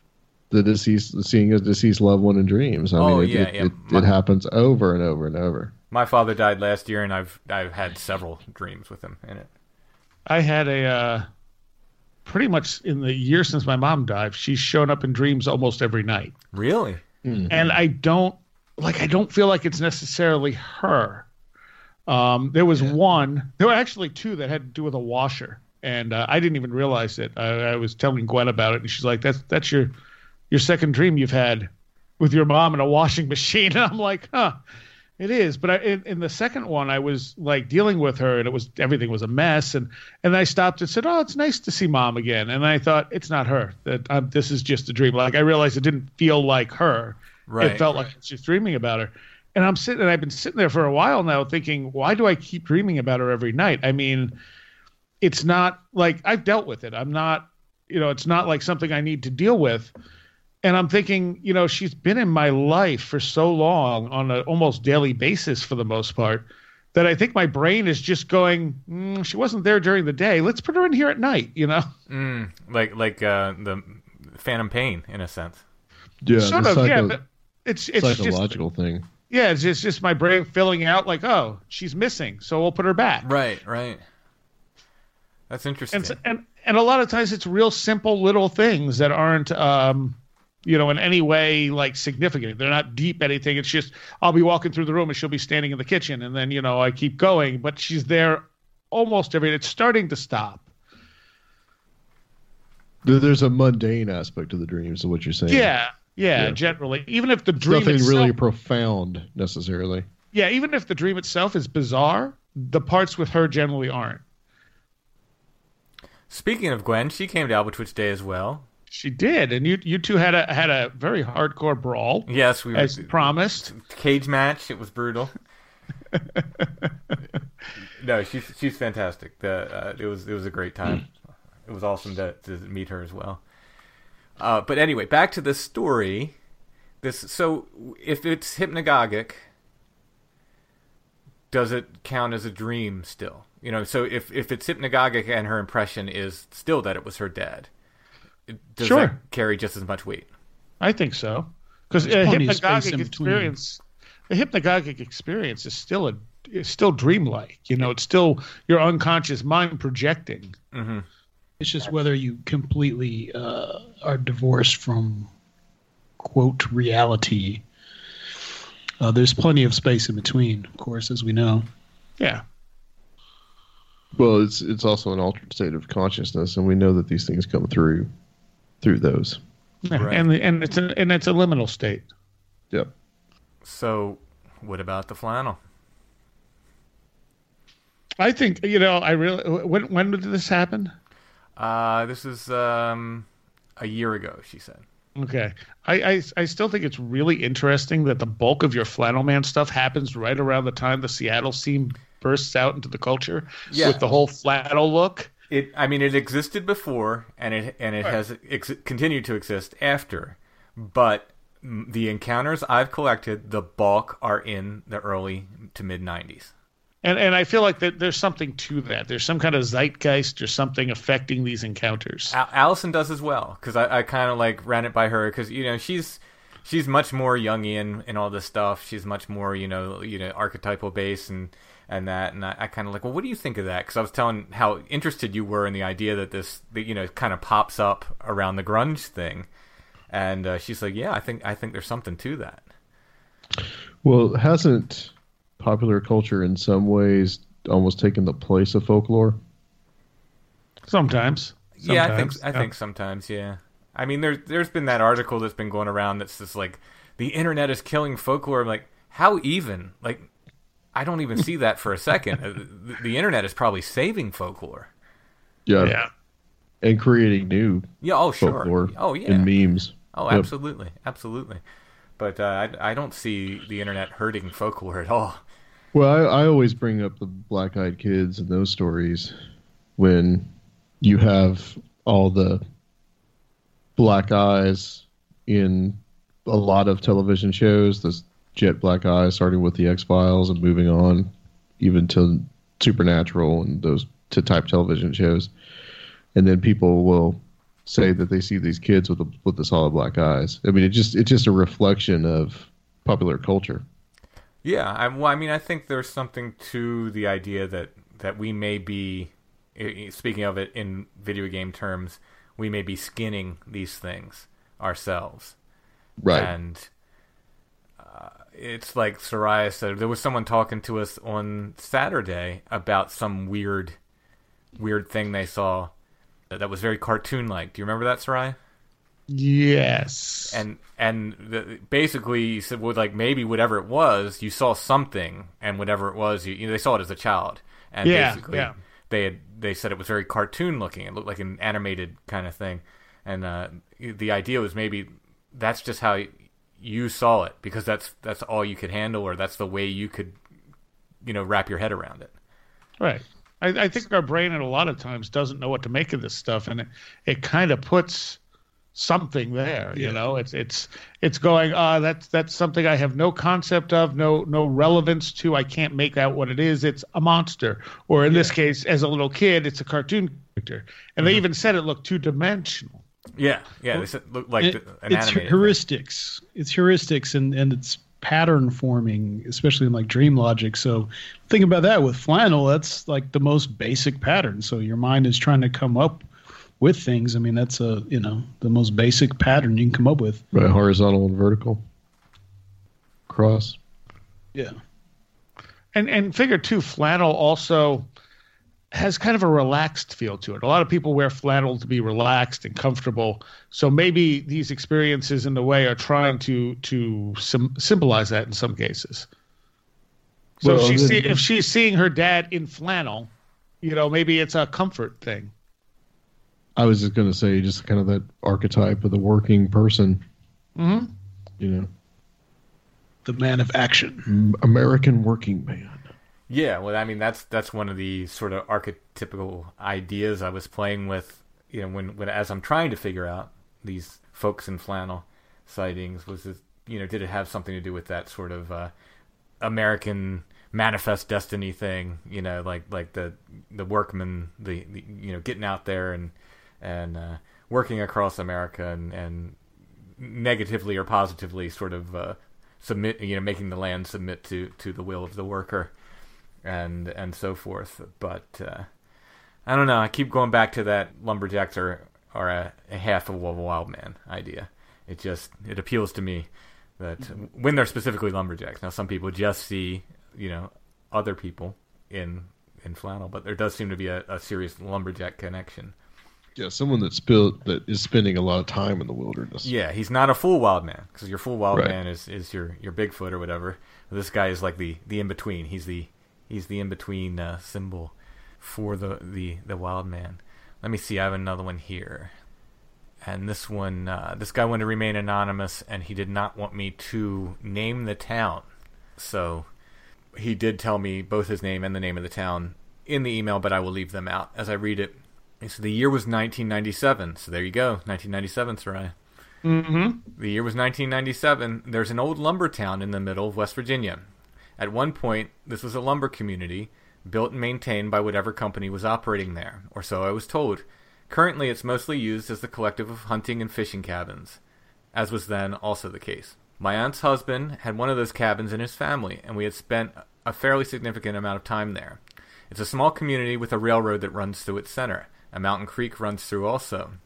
seeing a deceased loved one in dreams. I mean, it happens over and over and over. My father died last year, and I've had several dreams with him in it. I had pretty much in the year since my mom died, she's shown up in dreams almost every night. Really? Mm-hmm. And I don't feel like it's necessarily her. There was one. There were actually two that had to do with a washer, and I didn't even realize it. I was telling Gwen about it, and she's like, "That's your second dream you've had with your mom and a washing machine." And I'm like, "Huh, it is." But in the second one, I was like dealing with her, and everything was a mess. And I stopped and said, "Oh, it's nice to see mom again." And I thought, it's not her. That this is just a dream. Like I realized it didn't feel like her. Right. It felt like I was just dreaming about her. And I've been sitting there for a while now thinking, why do I keep dreaming about her every night? I mean, it's not like I've dealt with it. I'm not, it's not like something I need to deal with. And I'm thinking, she's been in my life for so long on an almost daily basis for the most part that I think my brain is just going, she wasn't there during the day. Let's put her in here at night, Like the phantom pain in a sense. Yeah. Sort of, yeah. But it's psychological thing. Yeah, it's just my brain filling out like, oh, she's missing, so we'll put her back. Right. That's interesting. And a lot of times it's real simple little things that aren't, in any way like significant. They're not deep anything. It's just I'll be walking through the room and she'll be standing in the kitchen, and then I keep going, but she's there almost every day. It's starting to stop. There's a mundane aspect to the dreams, of what you're saying. Yeah, generally. Even if the dream nothing itself, really profound necessarily. Yeah, even if the dream itself is bizarre, the parts with her generally aren't. Speaking of Gwen, she came to Albatwitch Day as well. She did, and you two had a very hardcore brawl. Yes, we as promised. Cage match. It was brutal. No, she's fantastic. It was a great time. It was awesome to meet her as well. But anyway, back to the story. So if it's hypnagogic, does it count as a dream still? So if it's hypnagogic and her impression is still that it was her dad, does that carry just as much weight? I think so. Because the hypnagogic experience is still dreamlike. It's still your unconscious mind projecting. Mm-hmm. It's just whether you completely are divorced from, quote, reality. There's plenty of space in between, of course, as we know. Yeah. Well, it's also an altered state of consciousness, and we know that these things come through those. Yeah, right. And it's a liminal state. Yep. So, what about the flannel? I think I really. When did this happen? This is a year ago, she said. Okay. I still think it's really interesting that the bulk of your Flannel Man stuff happens right around the time the Seattle scene bursts out into the culture with the whole flannel look. It existed before, and it has continued to exist after. But the encounters I've collected, the bulk are in the early to mid 90s. And I feel like that there's something to that. There's some kind of zeitgeist or something affecting these encounters. Allison does as well, because I kind of like ran it by her, because she's much more Jungian in all this stuff. She's much more archetypal based and that, and I kind of like, well, what do you think of that? Because I was telling how interested you were in the idea that this kind of pops up around the grunge thing, And she's like, yeah, I think there's something to that. Well, hasn't popular culture in some ways almost taken the place of folklore? Sometimes. Yeah, I think sometimes, yeah. I mean, there's been that article that's been going around that's just like, the internet is killing folklore. I'm like, how even? Like, I don't even see that for a second. The internet is probably saving folklore. Yeah. And creating new folklore. Oh, yeah. And memes. Oh, absolutely. Absolutely. But I don't see the internet hurting folklore at all. Well, I always bring up the black-eyed kids and those stories when you have all the black eyes in a lot of television shows, this jet black eyes, starting with the X-Files and moving on even to Supernatural and those type television shows. And then people will say that they see these kids with the solid black eyes. I mean, it's just a reflection of popular culture. Yeah, I think there's something to the idea that we may be, speaking of it in video game terms, we may be skinning these things ourselves. Right. And it's like Soraya said, there was someone talking to us on Saturday about some weird thing they saw that was very cartoon-like. Do you remember that, Soraya? Yes. And basically, you said, well, like, maybe whatever it was, you saw something, and whatever it was, they saw it as a child. And basically, they said it was very cartoon-looking. It looked like an animated kind of thing. And the idea was maybe that's just how you saw it, because that's all you could handle, or that's the way you could, wrap your head around it. Right. I think our brain at a lot of times doesn't know what to make of this stuff, and it kind of puts something there. It's going, that's something I have no concept of, no relevance to. I can't make out what it is. It's a monster, or in this case, as a little kid, it's a cartoon character, and they even said it looked two-dimensional. Yeah. They said it looked like an it's animated heuristics. Thing. It's heuristics and it's pattern forming, especially in like dream logic. So think about that with flannel. That's like the most basic pattern. So your mind is trying to come up with things. I mean, that's the most basic pattern you can come up with. Right, horizontal and vertical. Cross. Yeah. And figure too, flannel also has kind of a relaxed feel to it. A lot of people wear flannel to be relaxed and comfortable. So maybe these experiences in the way are trying to symbolize that in some cases. So if she's seeing her dad in flannel, maybe it's a comfort thing. I was just going to say, just kind of that archetype of the working person. Mm-hmm. The man of action. American working man. Yeah, well, I mean, that's one of the sort of archetypical ideas I was playing with, when as I'm trying to figure out these folks in flannel sightings, was this, did it have something to do with that sort of American manifest destiny thing, like the workman, the getting out there and working across America and negatively or positively sort of submit, making the land submit to the will of the worker. And so forth, but I don't know. I keep going back to that lumberjacks are a half of a wild man idea. It appeals to me that when they're specifically lumberjacks. Now, some people just see other people in flannel, but there does seem to be a serious lumberjack connection. Yeah, someone that is spending a lot of time in the wilderness. Yeah, he's not a full wild man, because your full wild man is your Bigfoot or whatever. This guy is like the in between. He's the in-between symbol for the wild man. Let me see. I have another one here. And this one, this guy wanted to remain anonymous, and he did not want me to name the town. So he did tell me both his name and the name of the town in the email, but I will leave them out as I read it. So the year was 1997. So there you go, 1997, Soraya. Mm-hmm. The year was 1997. There's an old lumber town in the middle of West Virginia. At one point, this was a lumber community, built and maintained by whatever company was operating there, or so I was told. Currently, it's mostly used as the collective of hunting and fishing cabins, as was then also the case. My aunt's husband had one of those cabins in his family, and we had spent a fairly significant amount of time there. It's a small community with a railroad that runs through its center. A mountain creek runs through also.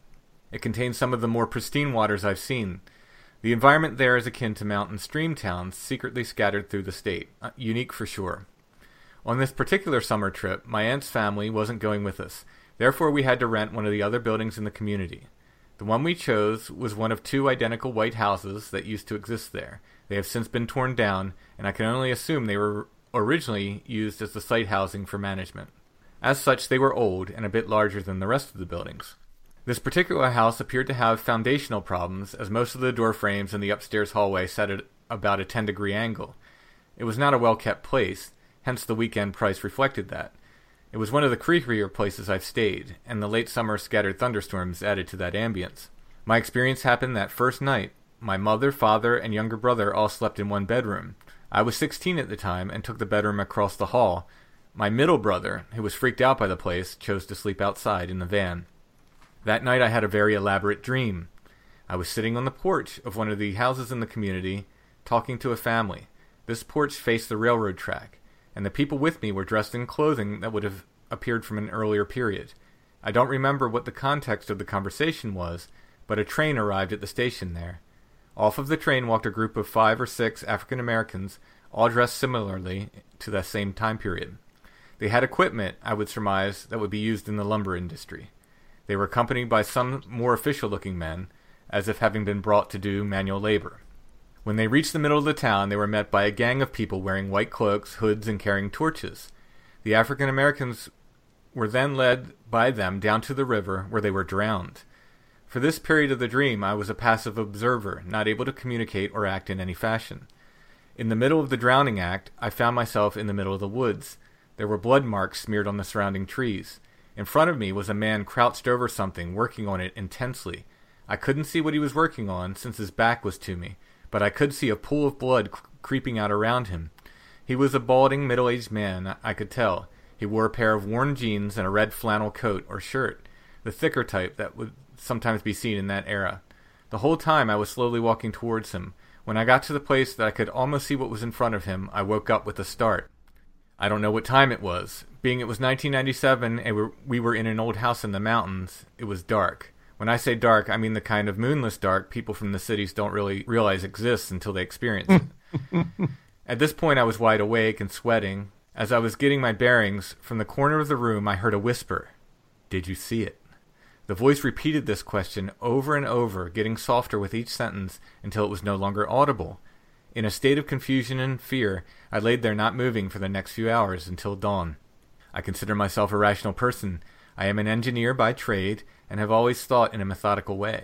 It contains some of the more pristine waters I've seen. The environment there is akin to mountain stream towns secretly scattered through the state. Unique for sure. On this particular summer trip, my aunt's family wasn't going with us. Therefore, we had to rent one of the other buildings in the community. The one we chose was one of 2 identical white houses that used to exist there. They have since been torn down, and I can only assume they were originally used as the site housing for management. As such, they were old and a bit larger than the rest of the buildings. This particular house appeared to have foundational problems, as most of the door frames in the upstairs hallway sat at about a 10-degree angle. It was not a well-kept place, hence the weekend price reflected that. It was one of the creepier places I've stayed, and the late summer scattered thunderstorms added to that ambience. My experience happened that first night. My mother, father, and younger brother all slept in one bedroom. I was 16 at the time and took the bedroom across the hall. My middle brother, who was freaked out by the place, chose to sleep outside in the van. That night I had a very elaborate dream. I was sitting on the porch of one of the houses in the community, talking to a family. This porch faced the railroad track, and the people with me were dressed in clothing that would have appeared from an earlier period. I don't remember what the context of the conversation was, but a train arrived at the station there. Off of the train walked a group of 5 or 6 African Americans, all dressed similarly to that same time period. They had equipment, I would surmise, that would be used in the lumber industry. They were accompanied by some more official-looking men, as if having been brought to do manual labor. When they reached the middle of the town, they were met by a gang of people wearing white cloaks, hoods, and carrying torches. The African Americans were then led by them down to the river, where they were drowned. For this period of the dream, I was a passive observer, not able to communicate or act in any fashion. In the middle of the drowning act, I found myself in the middle of the woods. There were blood marks smeared on the surrounding trees. In front of me was a man crouched over something, working on it intensely. I couldn't see what he was working on, since his back was to me, but I could see a pool of blood creeping out around him. He was a balding, middle-aged man, I could tell. He wore a pair of worn jeans and a red flannel coat or shirt, the thicker type that would sometimes be seen in that era. The whole time I was slowly walking towards him. When I got to the place that I could almost see what was in front of him, I woke up with a start. I don't know what time it was. Being it was 1997 and we were in an old house in the mountains, it was dark. When I say dark, I mean the kind of moonless dark people from the cities don't really realize exists until they experience it. At this point I was wide awake and sweating. As I was getting my bearings, from the corner of the room I heard a whisper. "Did you see it?" The voice repeated this question over and over, getting softer with each sentence until it was no longer audible. In a state of confusion and fear, I laid there not moving for the next few hours until dawn. I consider myself a rational person. I am an engineer by trade, and have always thought in a methodical way.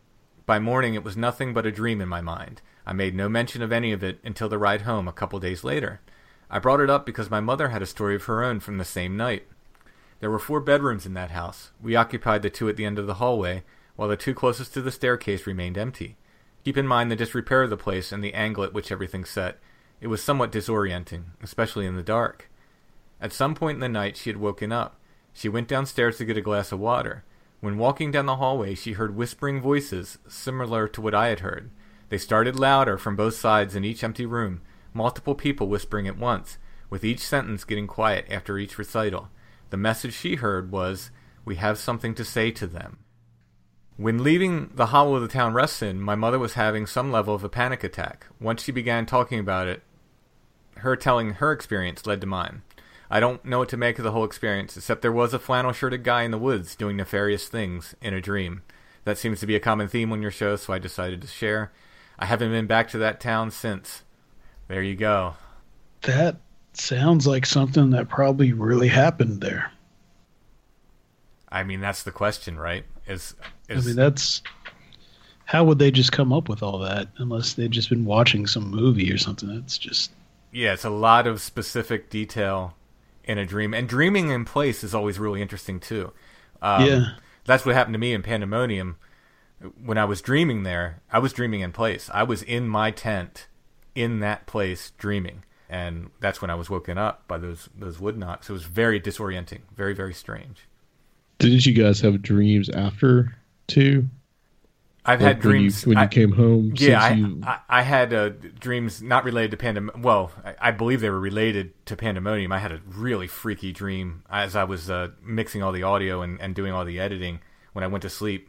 By morning it was nothing but a dream in my mind. I made no mention of any of it until the ride home a couple days later. I brought it up because my mother had a story of her own from the same night. There were 4 bedrooms in that house. We occupied the 2 at the end of the hallway, while the 2 closest to the staircase remained empty. Keep in mind the disrepair of the place and the angle at which everything set. It was somewhat disorienting, especially in the dark. At some point in the night she had woken up. She went downstairs to get a glass of water. When walking down the hallway she heard whispering voices, similar to what I had heard. They started louder from both sides in each empty room, multiple people whispering at once, with each sentence getting quiet after each recital. The message she heard was, "We have something to say to them." When leaving the hollow the town rests in, my mother was having some level of a panic attack. Once she began talking about it, her telling her experience led to mine. I don't know what to make of the whole experience, except there was a flannel-shirted guy in the woods doing nefarious things in a dream. That seems to be a common theme on your show, so I decided to share. I haven't been back to that town since. There you go. That sounds like something that probably really happened there. I mean, that's the question, right? I mean, that's... How would they just come up with all that unless they'd just been watching some movie or something? It's just... Yeah, it's a lot of specific detail in a dream. And dreaming in place is always really interesting, too. Yeah. That's what happened to me in Pandemonium. When I was dreaming there, I was dreaming in place. I was in my tent in that place dreaming. And that's when I was woken up by those wood knocks. It was very disorienting. Very, very strange. Didn't you guys have dreams after, too? I've had dreams when you came home. Yeah, I had dreams not related to Pandemonium. Well, I believe they were related to Pandemonium. I had a really freaky dream as I was mixing all the audio and doing all the editing when I went to sleep.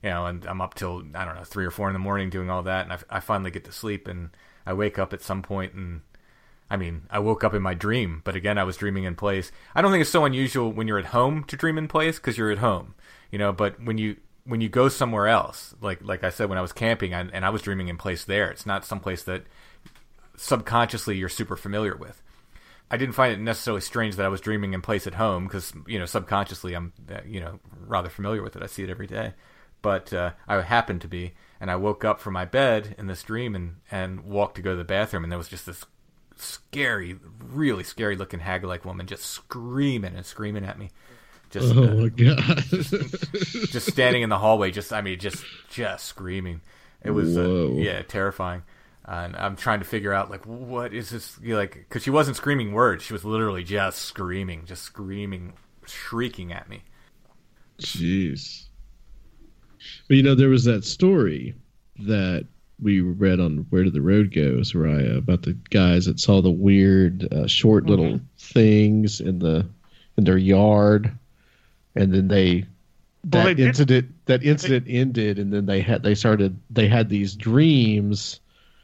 and I'm up till, I don't know, 3 or 4 in the morning doing all that, and I finally get to sleep, and I wake up at some point, and I mean, I woke up in my dream, but again, I was dreaming in place. I don't think it's so unusual when you're at home to dream in place, because you're at home, but when you go somewhere else, like I said, when I was camping, and I was dreaming in place there, it's not someplace that subconsciously you're super familiar with. I didn't find it necessarily strange that I was dreaming in place at home, because, subconsciously I'm, rather familiar with it. I see it every day. But I happened to be, and I woke up from my bed in this dream and walked to go to the bathroom, and there was just this scary, really scary looking hag-like woman just screaming and screaming at me. Just, my God. just standing in the hallway, just screaming. It was, terrifying. And I'm trying to figure out, what is this, because she wasn't screaming words. She was literally just screaming, shrieking at me. Jeez. But, there was that story that we read on Where Did the Road Go, Soraya, about the guys that saw the weird, short little things in their yard, and then that incident ended, and then they had these dreams.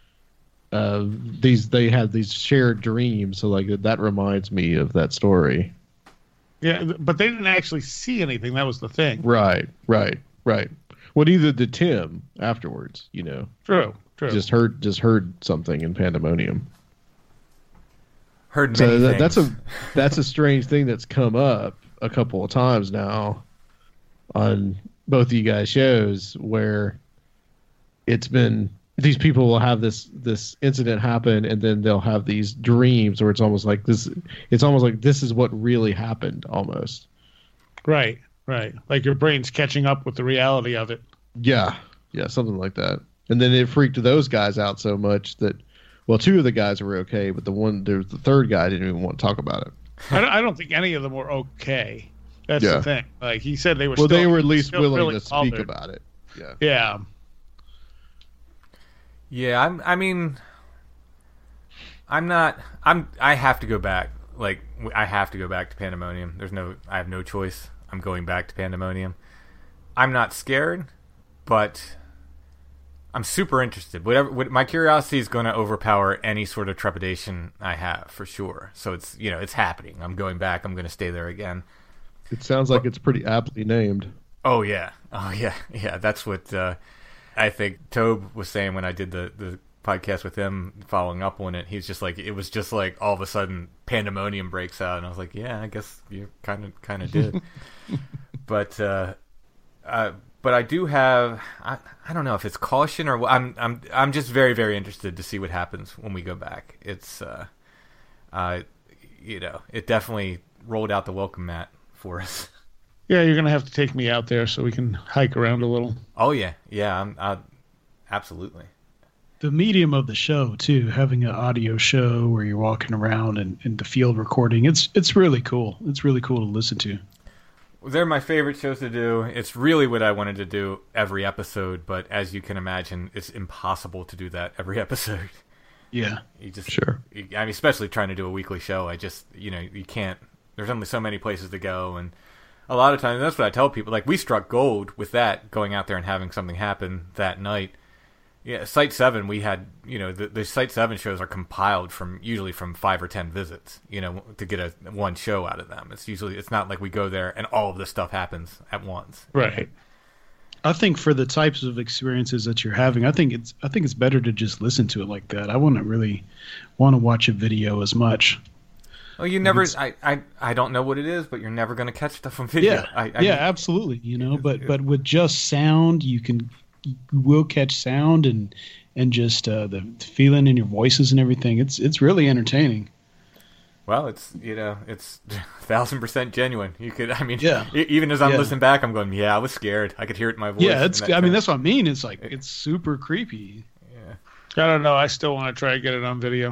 They had these shared dreams, so that reminds me of that story. Yeah, but they didn't actually see anything. That was the thing. Right. Well, neither did Tim afterwards. True. Just heard something in pandemonium. Heard many things. That's a strange thing that's come up a couple of times now on both of you guys' shows, where it's been. These people will have this incident happen, and then they'll have these dreams where it's almost like this. It's almost like this is what really happened, almost. Right. Like your brain's catching up with the reality of it. Yeah, something like that. And then it freaked those guys out so much that, well, 2 of the guys were okay, but the third guy didn't even want to talk about it. I don't think any of them were okay. That's the thing. Like he said, they were. Well, they were at least willing to speak about it. Yeah. Yeah. Yeah, I have to go back. I have to go back to Pandemonium. I have no choice. I'm going back to Pandemonium. I'm not scared, but I'm super interested. My curiosity is going to overpower any sort of trepidation I have, for sure. So it's happening. I'm going back. I'm going to stay there again. It sounds like it's pretty aptly named. Oh yeah. That's what I think Tobe was saying when I did the podcast with him, following up on it. He's just like, it was just like all of a sudden pandemonium breaks out, and I was like, yeah, I guess you kind of did. But I do have, I don't know if it's caution or I'm just very, very interested to see what happens when we go back. It's it definitely rolled out the welcome mat for us. Yeah, you're gonna have to take me out there so we can hike around a little. Oh yeah, absolutely. The medium of the show too, having an audio show where you're walking around and the field recording, it's really cool. It's really cool to listen to. They're my favorite shows to do. It's really what I wanted to do every episode, but as you can imagine, it's impossible to do that every episode. Yeah, sure. Especially trying to do a weekly show. You can't. There's only so many places to go, and a lot of times that's what I tell people. Like, we struck gold with that, going out there and having something happen that night. Yeah, Site 7, we had, the Site 7 shows are compiled usually from 5 or 10 visits, to get one show out of them. It's not like we go there and all of this stuff happens at once. Right. I think for the types of experiences that you're having, I think it's better to just listen to it like that. I wouldn't really want to watch a video as much. Oh, you never. I don't know what it is, but you're never going to catch stuff on video. Yeah, absolutely. But with just sound, you will catch sound and just the feeling in your voices and everything. It's really entertaining. Well, it's 1,000% genuine. You could, yeah. Even as I'm listening back, I'm going, yeah, I was scared. I could hear it in my voice. Yeah, that's what I mean. It's like it's super creepy. Yeah. I don't know. I still want to try to get it on video.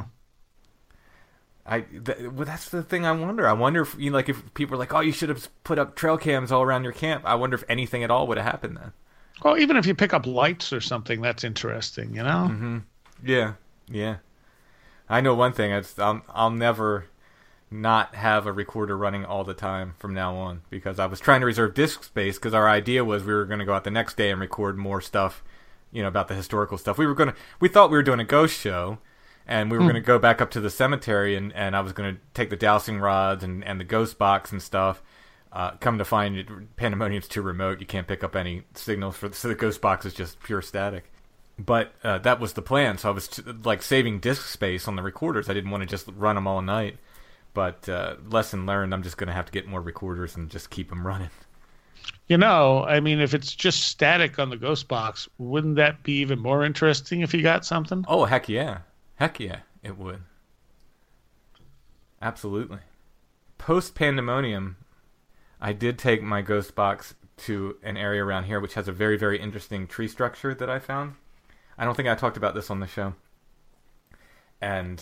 That's the thing I wonder. I wonder if if people are like, oh, you should have put up trail cams all around your camp. I wonder if anything at all would have happened then. Well, even if you pick up lights or something, that's interesting, Mm-hmm. Yeah. I know one thing. I'll never not have a recorder running all the time from now on, because I was trying to reserve disk space, because our idea was we were going to go out the next day and record more stuff, about the historical stuff. We thought we were doing a ghost show, and we were going to go back up to the cemetery, and I was going to take the dowsing rods and the ghost box and stuff. Come to find it, Pandemonium's too remote. You can't pick up any signals, so the ghost box is just pure static. But that was the plan, so I was saving disk space on the recorders. I didn't want to just run them all night. But lesson learned, I'm just going to have to get more recorders and just keep them running. If it's just static on the ghost box, wouldn't that be even more interesting if you got something? Oh, heck yeah. Heck yeah, it would. Absolutely. Post-Pandemonium, I did take my ghost box to an area around here which has a very, very interesting tree structure that I found. I don't think I talked about this on the show. And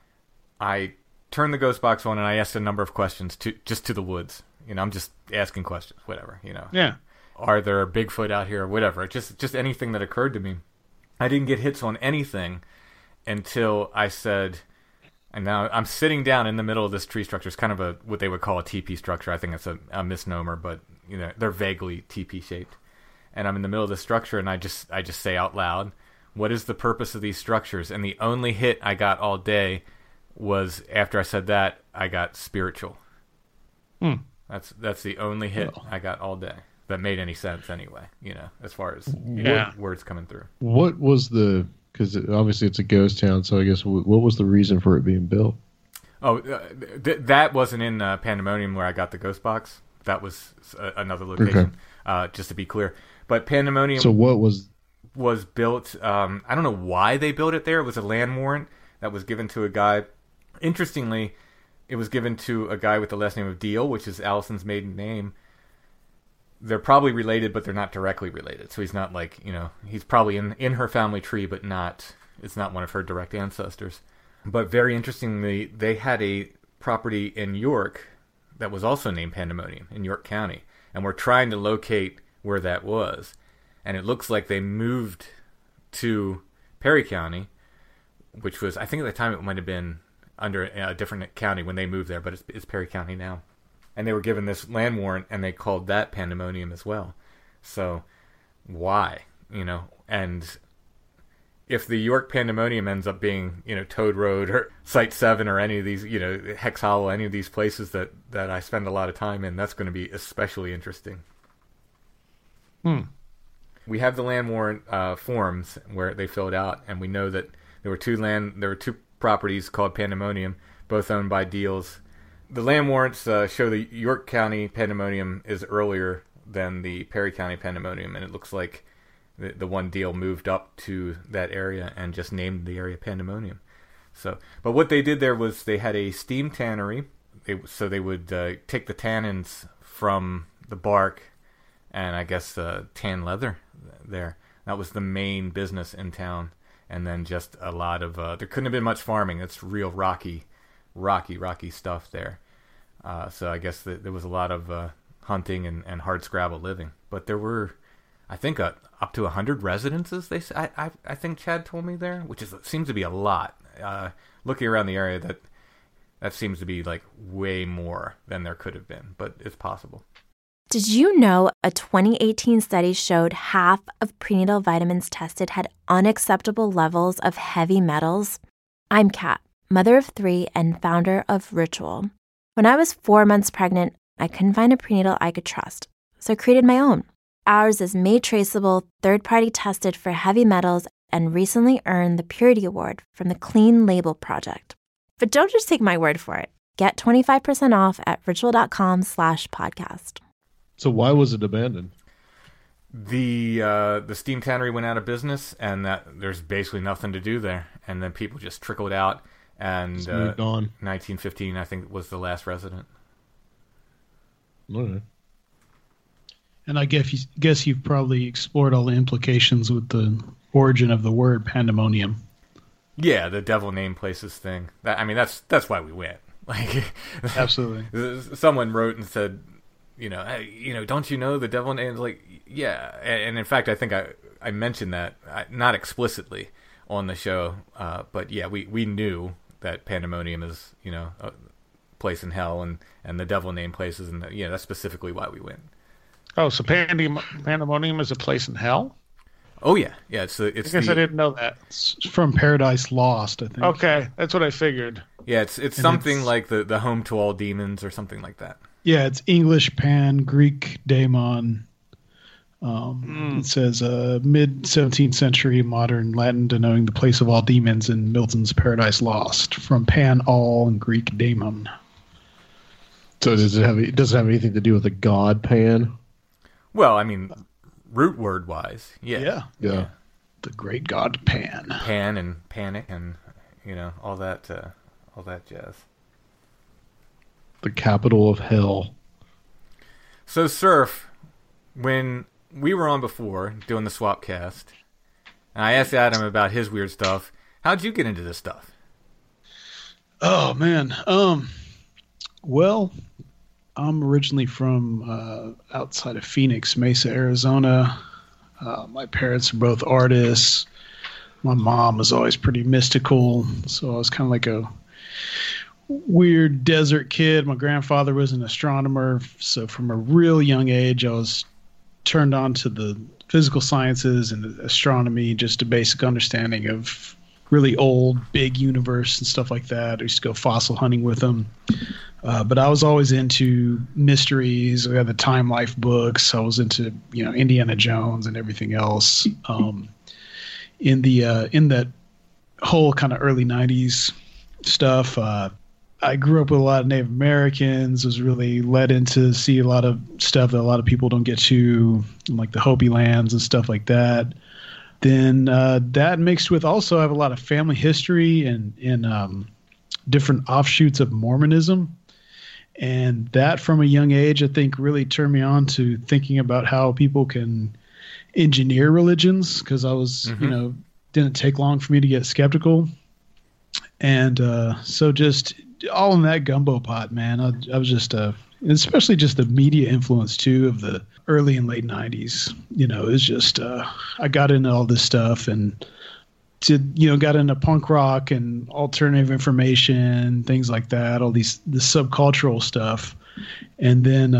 I turned the ghost box on and I asked a number of questions to the woods. I'm just asking questions, whatever, Yeah. Are there Bigfoot out here or whatever? Just anything that occurred to me. I didn't get hits on anything until I said, and now I'm sitting down in the middle of this tree structure. It's kind of what they would call a teepee structure. I think it's a misnomer, but they're vaguely teepee shaped. And I'm in the middle of the structure and I just say out loud, what is the purpose of these structures? And the only hit I got all day was after I said that, I got spiritual. That's the only hit I got all day that made any sense anyway, as far as words coming through. What was because obviously it's a ghost town, so I guess what was the reason for it being built? Oh, that wasn't in Pandemonium where I got the ghost box. That was another location, just to be clear. But Pandemonium So what was built, I don't know why they built it there. It was a land warrant that was given to a guy. Interestingly, it was given to a guy with the last name of Deal, which is Allison's maiden name. They're probably related, but they're not directly related. So he's not he's probably in her family tree, but it's not one of her direct ancestors. But very interestingly, they had a property in York that was also named Pandemonium in York County. And we're trying to locate where that was. And it looks like they moved to Perry County, which was, I think at the time it might have been under a different county when they moved there, but it's Perry County now. And they were given this land warrant, and they called that Pandemonium as well. So, why? And if the York Pandemonium ends up being, Toad Road or Site 7 or any of these, Hex Hollow, any of these places that I spend a lot of time in, that's going to be especially interesting. We have the land warrant forms where they filled out, and we know that there were two properties called Pandemonium, both owned by Deals. The land warrants show the York County Pandemonium is earlier than the Perry County Pandemonium, and it looks like the one Deal moved up to that area and just named the area Pandemonium. But what they did there was they had a steam tannery. They would take the tannins from the bark and I guess tan leather there. That was the main business in town. And then just a lot of there couldn't have been much farming. It's real rocky stuff there. So I guess there was a lot of hunting and hard scrabble living. But there were, I think, up to 100 residences. I think Chad told me there, which seems to be a lot. Looking around the area, that seems to be like way more than there could have been. But it's possible. Did you know a 2018 study showed half of prenatal vitamins tested had unacceptable levels of heavy metals? I'm Kat, mother of 3 and founder of Ritual. When I was 4 months pregnant, I couldn't find a prenatal I could trust, so I created my own. Ours is made traceable, third-party tested for heavy metals, and recently earned the Purity Award from the Clean Label Project. But don't just take my word for it. Get 25% off at ritual.com/podcast. So why was it abandoned? The steam tannery went out of business, and that there's basically nothing to do there. And then people just trickled out, and Just moved on. 1915, I think, was the last resident. Okay. And I guess you've probably explored all the implications with the origin of the word pandemonium. Yeah, the devil name places thing. That's why we went. Like, Absolutely. Someone wrote and said, don't you know the devil name? Like, yeah. And in fact, I think I mentioned that, not explicitly on the show, but yeah, we knew that Pandemonium is, place in hell and the devil named places, and that's specifically why we went. Oh, so Pandemonium is a place in hell? Oh yeah. It's I guess I didn't know that. It's from Paradise Lost, I think. Okay, that's what I figured. Yeah, it's something like the home to all demons or something like that. Yeah, it's English Pan, Greek daemon. It says mid 17th century modern Latin denoting the place of all demons in Milton's Paradise Lost, from Pan all and Greek daemon. So does it have anything to do with the god Pan? Well, I mean, root word wise, Yeah. The great god Pan. Pan and panic and all that jazz. The capital of hell. So, Surf, when we were on before doing the swap cast, and I asked Adam about his weird stuff, how'd you get into this stuff? Oh man. Well, I'm originally from outside of Phoenix, Mesa, Arizona. My parents are both artists. My mom was always pretty mystical, so I was kind of like a weird desert kid. My grandfather was an astronomer, so from a real young age, I was turned on to the physical sciences and astronomy, just a basic understanding of really old, big universe and stuff like that. I used to go fossil hunting with them. But I was always into mysteries. I had the Time Life books. I was into, Indiana Jones and everything else. In that whole kind of early 90s stuff, I grew up with a lot of Native Americans, was really led into see a lot of stuff that a lot of people don't get to, like the Hopi lands and stuff like that. Then that mixed with also I have a lot of family history and in different offshoots of Mormonism. And that from a young age, I think really turned me on to thinking about how people can engineer religions, because I was, didn't take long for me to get skeptical. And so just all in that gumbo pot, man. I was just, especially just the media influence too of the early and late 90s. It was just, I got into all this stuff and got into punk rock and alternative information, things like that, all the subcultural stuff. And then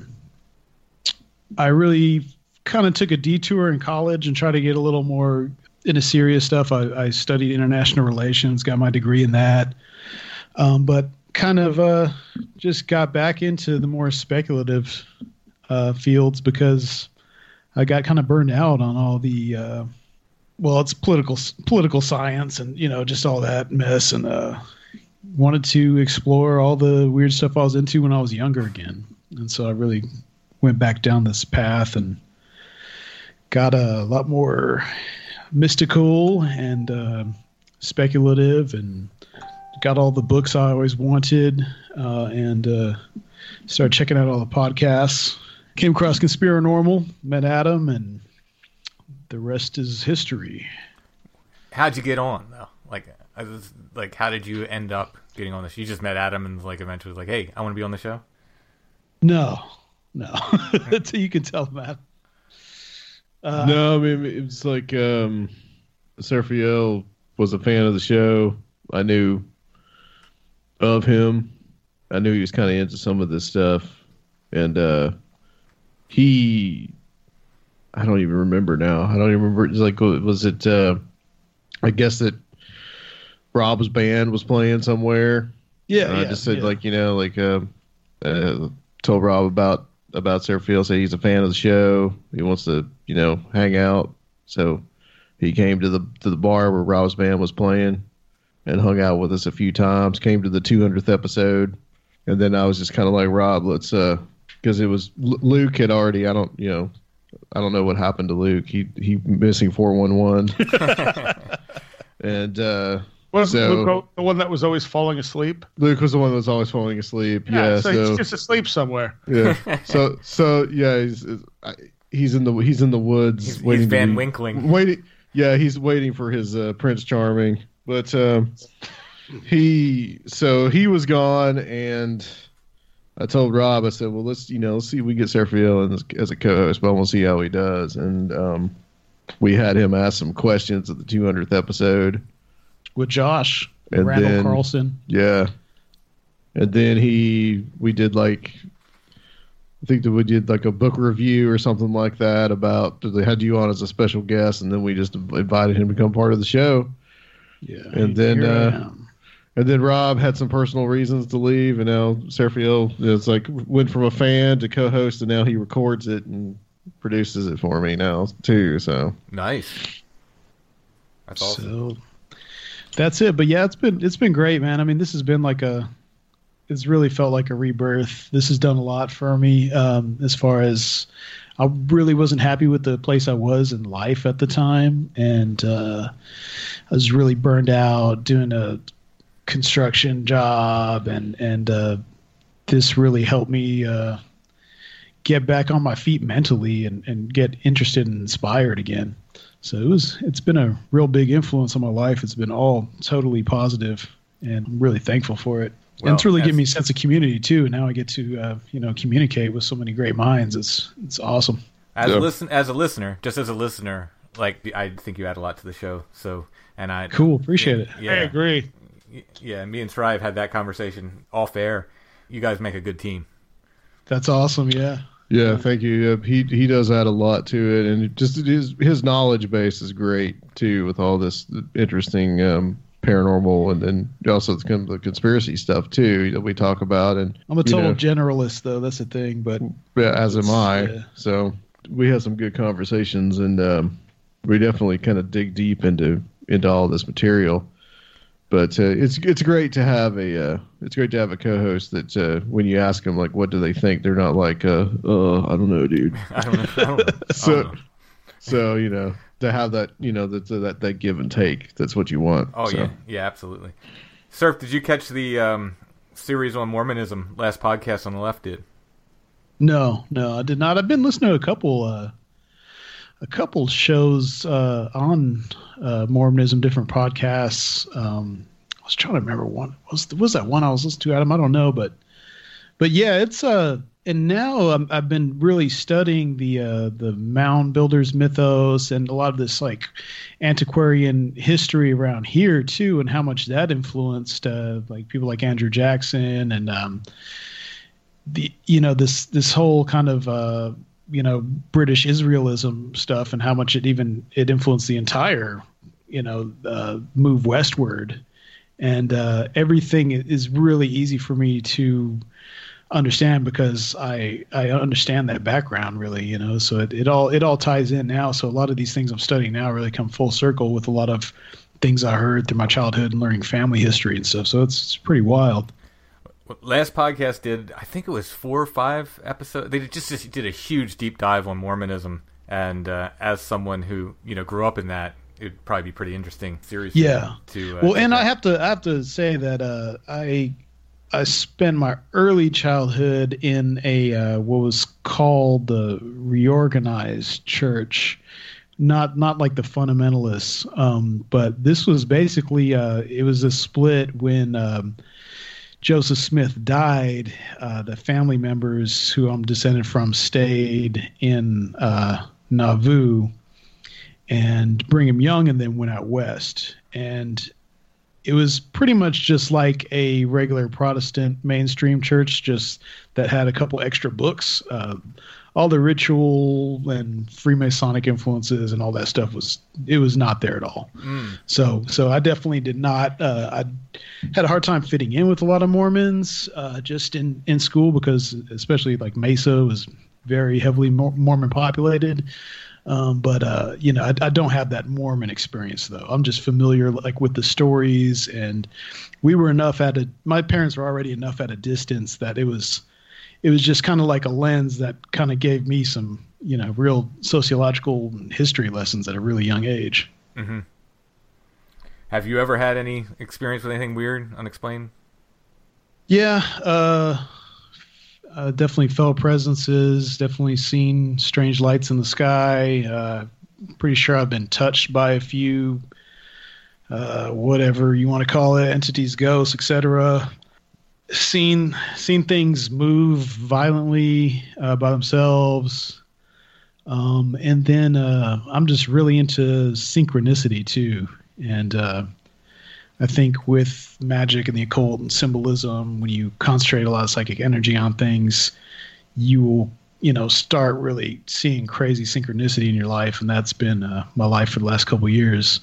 I really kind of took a detour in college and tried to get a little more into serious stuff. I studied international relations, got my degree in that. But kind of just got back into the more speculative fields because I got kind of burned out on all the it's political science and just all that mess, and wanted to explore all the weird stuff I was into when I was younger again. And so I really went back down this path and got a lot more mystical and speculative, and got all the books I always wanted, and started checking out all the podcasts. Came across Conspiranormal, met Adam, and the rest is history. How'd you get on though? How did you end up getting on this? You just met Adam and eventually was like, hey, I want to be on the show? No. You can tell Matt. No, I mean, it's like Serfiel was a fan of the show. I knew of him. I knew he was kind of into some of this stuff. And I don't even remember now. I don't even remember. Was it, I guess that Rob's band was playing somewhere. Yeah. I just said, told Rob about Serfiel, said he's a fan of the show. He wants to, hang out. So he came to the bar where Rob's band was playing and hung out with us a few times, came to the 200th episode. And then I was just kind of like, Rob, let's, because it was Luke had already, I don't know what happened to Luke. He missing 411. And was Luke the one that was always falling asleep? Luke was the one that was always falling asleep. Yeah, so he's just asleep somewhere. Yeah. So yeah, he's in the woods. He's Van Winkling. Waiting. Yeah, he's waiting for his Prince Charming. But he was gone, and I told Rob, I said, well, let's see if we get Serfiel as a co-host, but we'll see how he does. And we had him ask some questions at the 200th episode with Josh and Randall Carlson. Yeah. And then we did like, I think that we did like a book review or something like that about, they had you on as a special guest, and then we just invited him to become part of the show. Yeah. And then Rob had some personal reasons to leave, and now Sergio, it's like went from a fan to co-host, and now he records it and produces it for me now too. So nice. That's awesome. So that's it. But yeah, it's been great, man. I mean, this has been like it's really felt like a rebirth. This has done a lot for me. As far as I really wasn't happy with the place I was in life at the time, and I was really burned out doing a construction job, and this really helped me get back on my feet mentally and get interested and inspired again. So it's been a real big influence on my life. It's been all totally positive, and I'm really thankful for it. Well, and it's really given me a sense of community too. And now I get to communicate with so many great minds. It's awesome. As a listener, like, I think you add a lot to the show. So, and I cool, appreciate it. Yeah, I agree. Yeah, me and Strive had that conversation off air. You guys make a good team. That's awesome. Yeah. Yeah, thank you. He does add a lot to it, and just his knowledge base is great too, with all this interesting paranormal, and then also the conspiracy stuff too that we talk about. And I'm a total generalist, though. That's the thing. But yeah, as am I. Yeah. So we had some good conversations, and we definitely kind of dig deep into all this material. But it's great to have a co-host that when you ask them like what do they think, they're not like I don't know, dude. I don't know. So to have that that give and take, that's what you want. Oh so. yeah, absolutely. Surf, did you catch the series on Mormonism last podcast on the left did? No, I did not. I've been listening to a couple shows on Mormonism, different podcasts. I was trying to remember one. Was that one I was listening to, Adam? I don't know, but yeah, it's and now I've been really studying the mound builders mythos and a lot of this like antiquarian history around here too, and how much that influenced like people like Andrew Jackson and this whole kind of British Israelism stuff, and how much it influenced the entire move westward, and everything is really easy for me to understand because I understand that background really, so it all ties in now. So a lot of these things I'm studying now really come full circle with a lot of things I heard through my childhood and learning family history and stuff. So it's pretty wild. Last podcast did, I think it was 4 or 5 episodes. They just did a huge deep dive on Mormonism, and as someone who grew up in that, it'd probably be pretty interesting series. Yeah. And I have to say that I spent my early childhood in a what was called the Reorganized Church, not like the fundamentalists, but this was basically it was a split when Joseph Smith died. The family members who I'm descended from stayed in Nauvoo and Brigham Young, and then went out west. And it was pretty much just like a regular Protestant mainstream church, just that had a couple extra books. All the ritual and Freemasonic influences and all that stuff was not there at all. So I definitely did not. I had a hard time fitting in with a lot of Mormons just in school, because especially like Mesa was very heavily Mormon populated. But I don't have that Mormon experience though. I'm just familiar like with the stories, and we were my parents were already enough at a distance that it was just kind of like a lens that kind of gave me some, real sociological history lessons at a really young age. Mm-hmm. Have you ever had any experience with anything weird, unexplained? Yeah, definitely felt presences, definitely seen strange lights in the sky. Pretty sure I've been touched by a few, whatever you want to call it, entities, ghosts, etc. Seen things move violently by themselves. And then I'm just really into synchronicity too. And I think with magic and the occult and symbolism, when you concentrate a lot of psychic energy on things, you will, start really seeing crazy synchronicity in your life. And that's been my life for the last couple of years.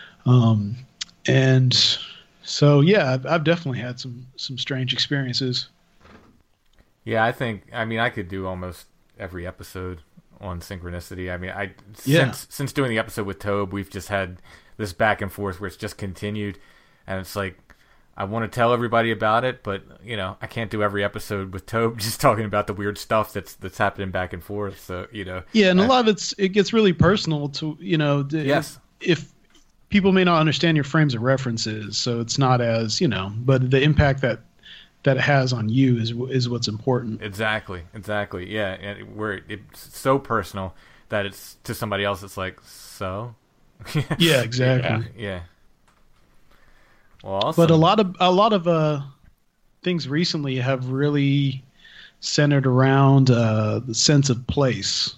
And so, yeah, I've definitely had some strange experiences. Yeah, I could do almost every episode on synchronicity. Since doing the episode with Tobe, we've just had this back and forth where it's just continued. And it's like, I want to tell everybody about it, but I can't do every episode with Tobe just talking about the weird stuff that's happening back and forth. So yeah, and a lot of it gets really personal to yes. If people may not understand your frames of references, so it's not as but the impact that it has on you is what's important. Exactly, yeah, and where it's so personal that it's to somebody else. It's like so. Yeah, exactly. Yeah. Well, awesome. But a lot of things recently have really centered around the sense of place,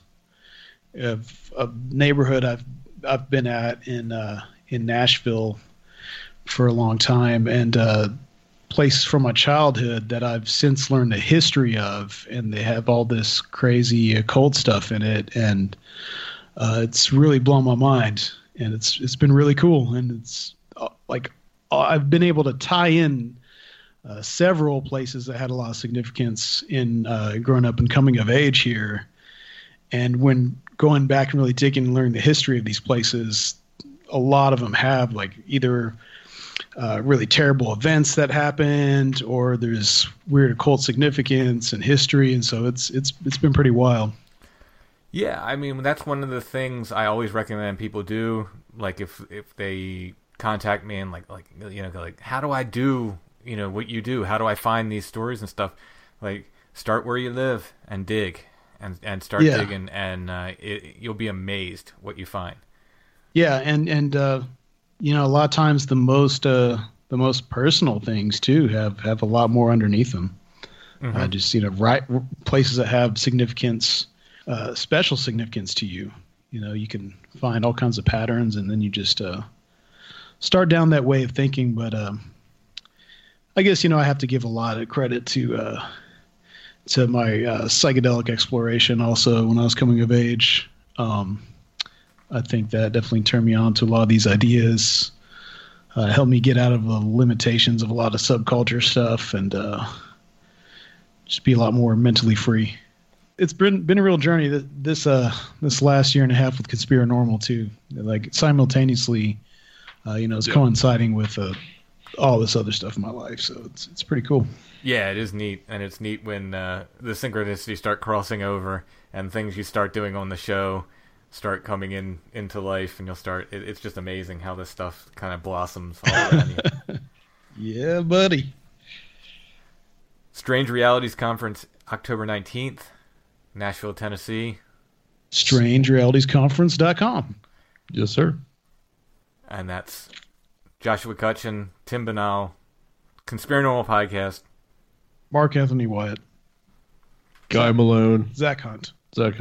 of a neighborhood I've been at in Nashville for a long time, and place from my childhood that I've since learned the history of, and they have all this crazy occult stuff in it, and it's really blown my mind, and it's been really cool, and it's like I've been able to tie in several places that had a lot of significance in growing up and coming of age here. And when going back and really digging and learning the history of these places, a lot of them have like either really terrible events that happened, or there's weird occult significance and history. And so it's been pretty wild. Yeah, that's one of the things I always recommend people do. Like if they contact me and like how do I do what you do? How do I find these stories and stuff? Like, start where you live and dig and start digging, and you'll be amazed what you find. Yeah, and a lot of times the most personal things too have a lot more underneath them. Mm-hmm. Just right places that have significance, special significance to you. You can find all kinds of patterns, and then you just start down that way of thinking. But I guess I have to give a lot of credit to my psychedelic exploration. Also, when I was coming of age, I think that definitely turned me on to a lot of these ideas. Helped me get out of the limitations of a lot of subculture stuff, and just be a lot more mentally free. It's been a real journey. This last year and a half with Conspiranormal too. Like simultaneously. It's coinciding with all this other stuff in my life, so it's pretty cool. Yeah, it is neat, and it's neat when the synchronicities start crossing over and things you start doing on the show start coming into life, and you'll start. It's just amazing how this stuff kind of blossoms all around you. Yeah, buddy. Strange Realities Conference, October 19th, Nashville, Tennessee. StrangeRealitiesConference.com. Yes, sir. And that's Joshua Cutchin, Tim Banal, Conspiranormal Podcast, Mark Anthony Wyatt, Guy Malone, Zach Hunt,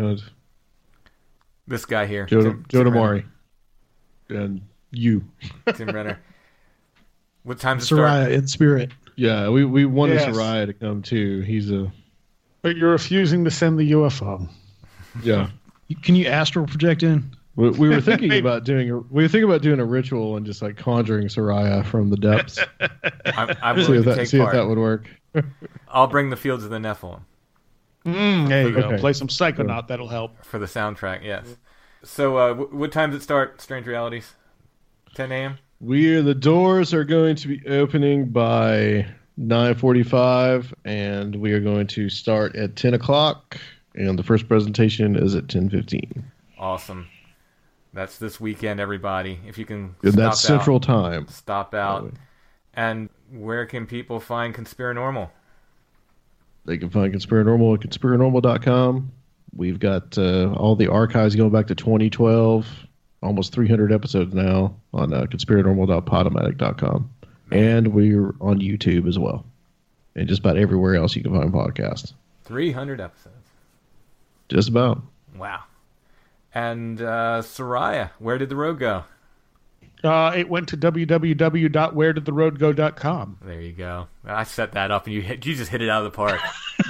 this guy here, Joe Damari, and you, Tim Renner. What time's it Soraya start? in spirit. Yeah, we wanted Soraya to come too. But you're refusing to send the UFO. Yeah. Can you astral project in? We were thinking about doing a ritual and just like conjuring Soraya from the depths. I'm willing to take see part. If that would work. I'll bring the Fields of the Nephilim. There you go. Okay. Play some Psychonaut. That'll help. For the soundtrack, yes. So what time does it start, Strange Realities? 10 a.m.? The doors are going to be opening by 9:45, and we are going to start at 10 o'clock, and the first presentation is at 10:15. Awesome. That's this weekend, everybody. If you can that's Central Time. Stop out. And where can people find Conspiranormal? They can find Conspiranormal at conspiranormal.com. We've got all the archives going back to 2012, almost 300 episodes now on conspiranormal.podomatic.com. And we're on YouTube as well. And just about everywhere else you can find podcasts. 300 episodes. Just about. Wow. And Soraya, where did the road go? It went to www.wheredidtheroadgo.com. There you go. I set that up, and you just hit it out of the park.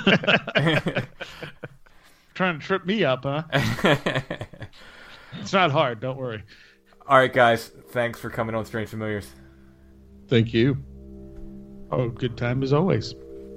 Trying to trip me up, huh? It's not hard. Don't worry. All right, guys. Thanks for coming on Strange Familiars. Thank you. Oh, good time as always.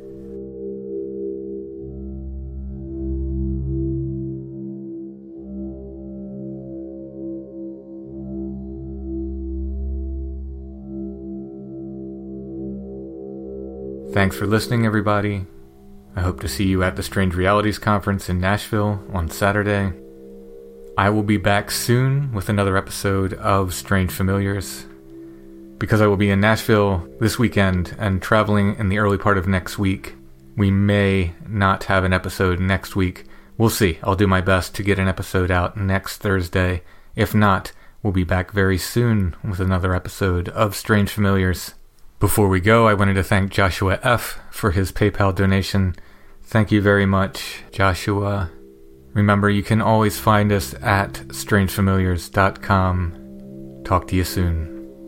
Thanks for listening, everybody. I hope to see you at the Strange Realities Conference in Nashville on Saturday. I will be back soon with another episode of Strange Familiars. Because I will be in Nashville this weekend and traveling in the early part of next week, we may not have an episode next week. We'll see. I'll do my best to get an episode out next Thursday. If not, we'll be back very soon with another episode of Strange Familiars. Before we go, I wanted to thank Joshua F. for his PayPal donation. Thank you very much, Joshua. Remember, you can always find us at strangefamiliars.com. Talk to you soon.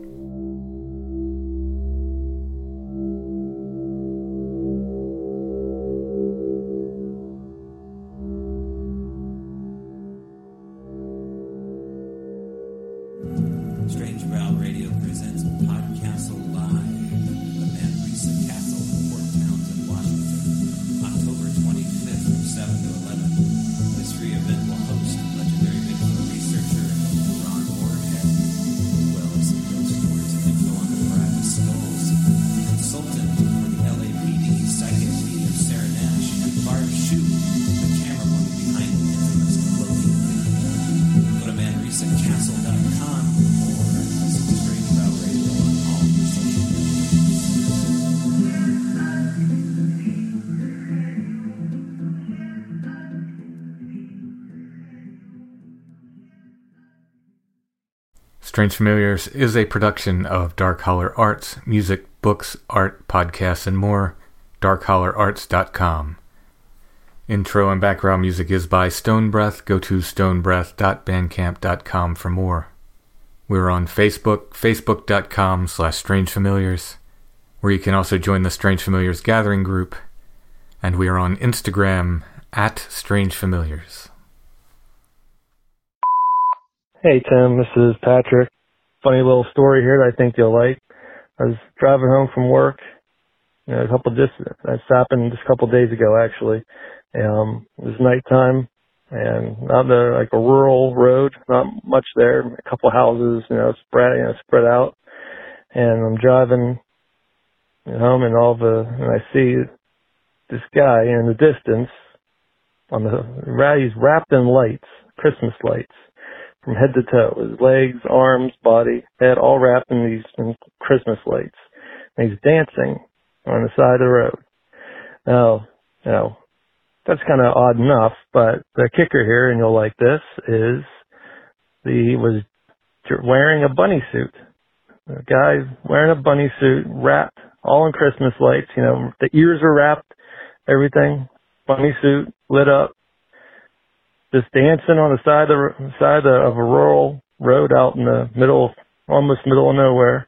Strange Ground Radio presents Podcastle Live, the Manresa Castle in Port Townsend, Washington, October 25th from 7 to 11. This free event will host legendary Bigfoot researcher Ron Moorhead, as well as some ghost stories and info on the practice skulls, consultant for the LAPD, psychic medium Sarah Nash, and Barb Shue, the camerawoman behind the infamous cloaking video. Go to manresacastle.com. Strange Familiars is a production of Dark Holler Arts, music, books, art, podcasts, and more. darkhollerarts.com. Intro and background music is by Stone Breath. Go to stonebreath.bandcamp.com for more. We're on Facebook, facebook.com/strangefamiliars, where you can also join the Strange Familiars Gathering group. And we are on Instagram @strangefamiliars. Hey Tim, this is Patrick. Funny little story here that I think you'll like. I was driving home from work, that's happened just a couple of days ago actually. It was nighttime and out there like a rural road, not much there, a couple houses, spread out. And I'm driving home and and I see this guy in the distance he's wrapped in lights, Christmas lights. From head to toe, his legs, arms, body, head, all wrapped in these Christmas lights. And he's dancing on the side of the road. Now, that's kind of odd enough, but the kicker here, and you'll like this, is he was wearing a bunny suit. The guy wearing a bunny suit, wrapped, all in Christmas lights. The ears are wrapped, everything, bunny suit, lit up. Just dancing on the side of a rural road out in the almost middle of nowhere.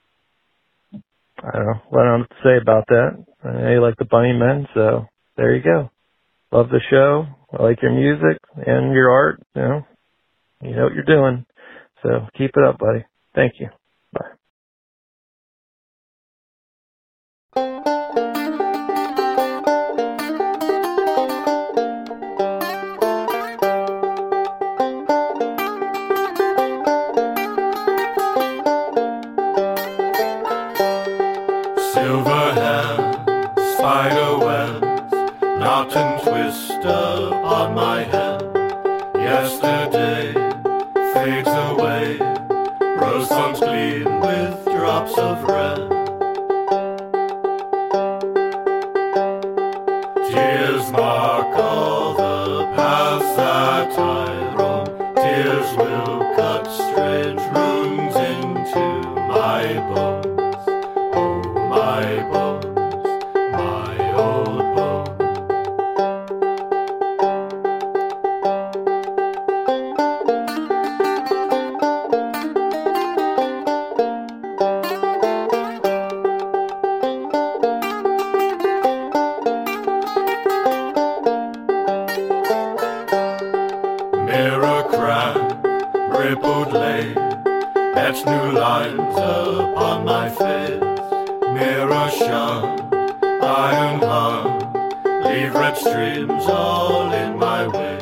I don't know what I have to say about that. I know you like the Bunny Men, so there you go. Love the show. I like your music and your art. You know what you're doing. So keep it up, buddy. Thank you. Bye. Silver hands, spider webs, knot and twist upon my head. Yesterday fades away, rose songs gleam with drops of red. Tears mark all the paths that I roam. Tears will cut strange runes into my bones. My bones, my old bones. rippled lake, etched new lines upon my face. Mirror shone, iron hung, leave red streams all in my way.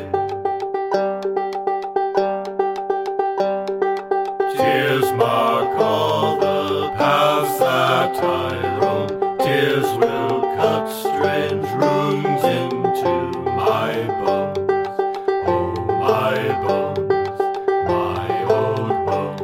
Tears mark all the paths that I roam. Tears will cut strange runes into my bones. Oh, my bones, my old bones.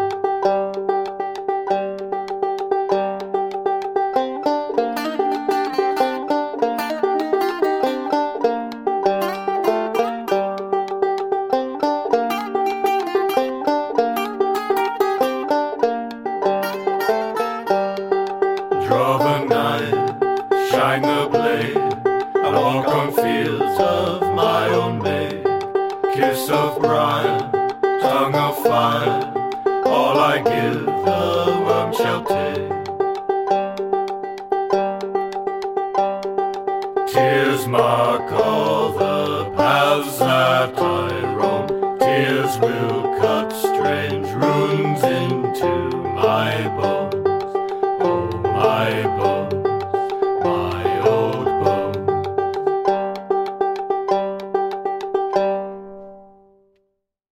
Draw the knife, shine the blade, I walk on fields of my own make. Kiss of brine, tongue of fire, all I give the worm shall take. Tears mark all the paths that I roam. Tears will cut strange runes into my bones. Oh, my bones.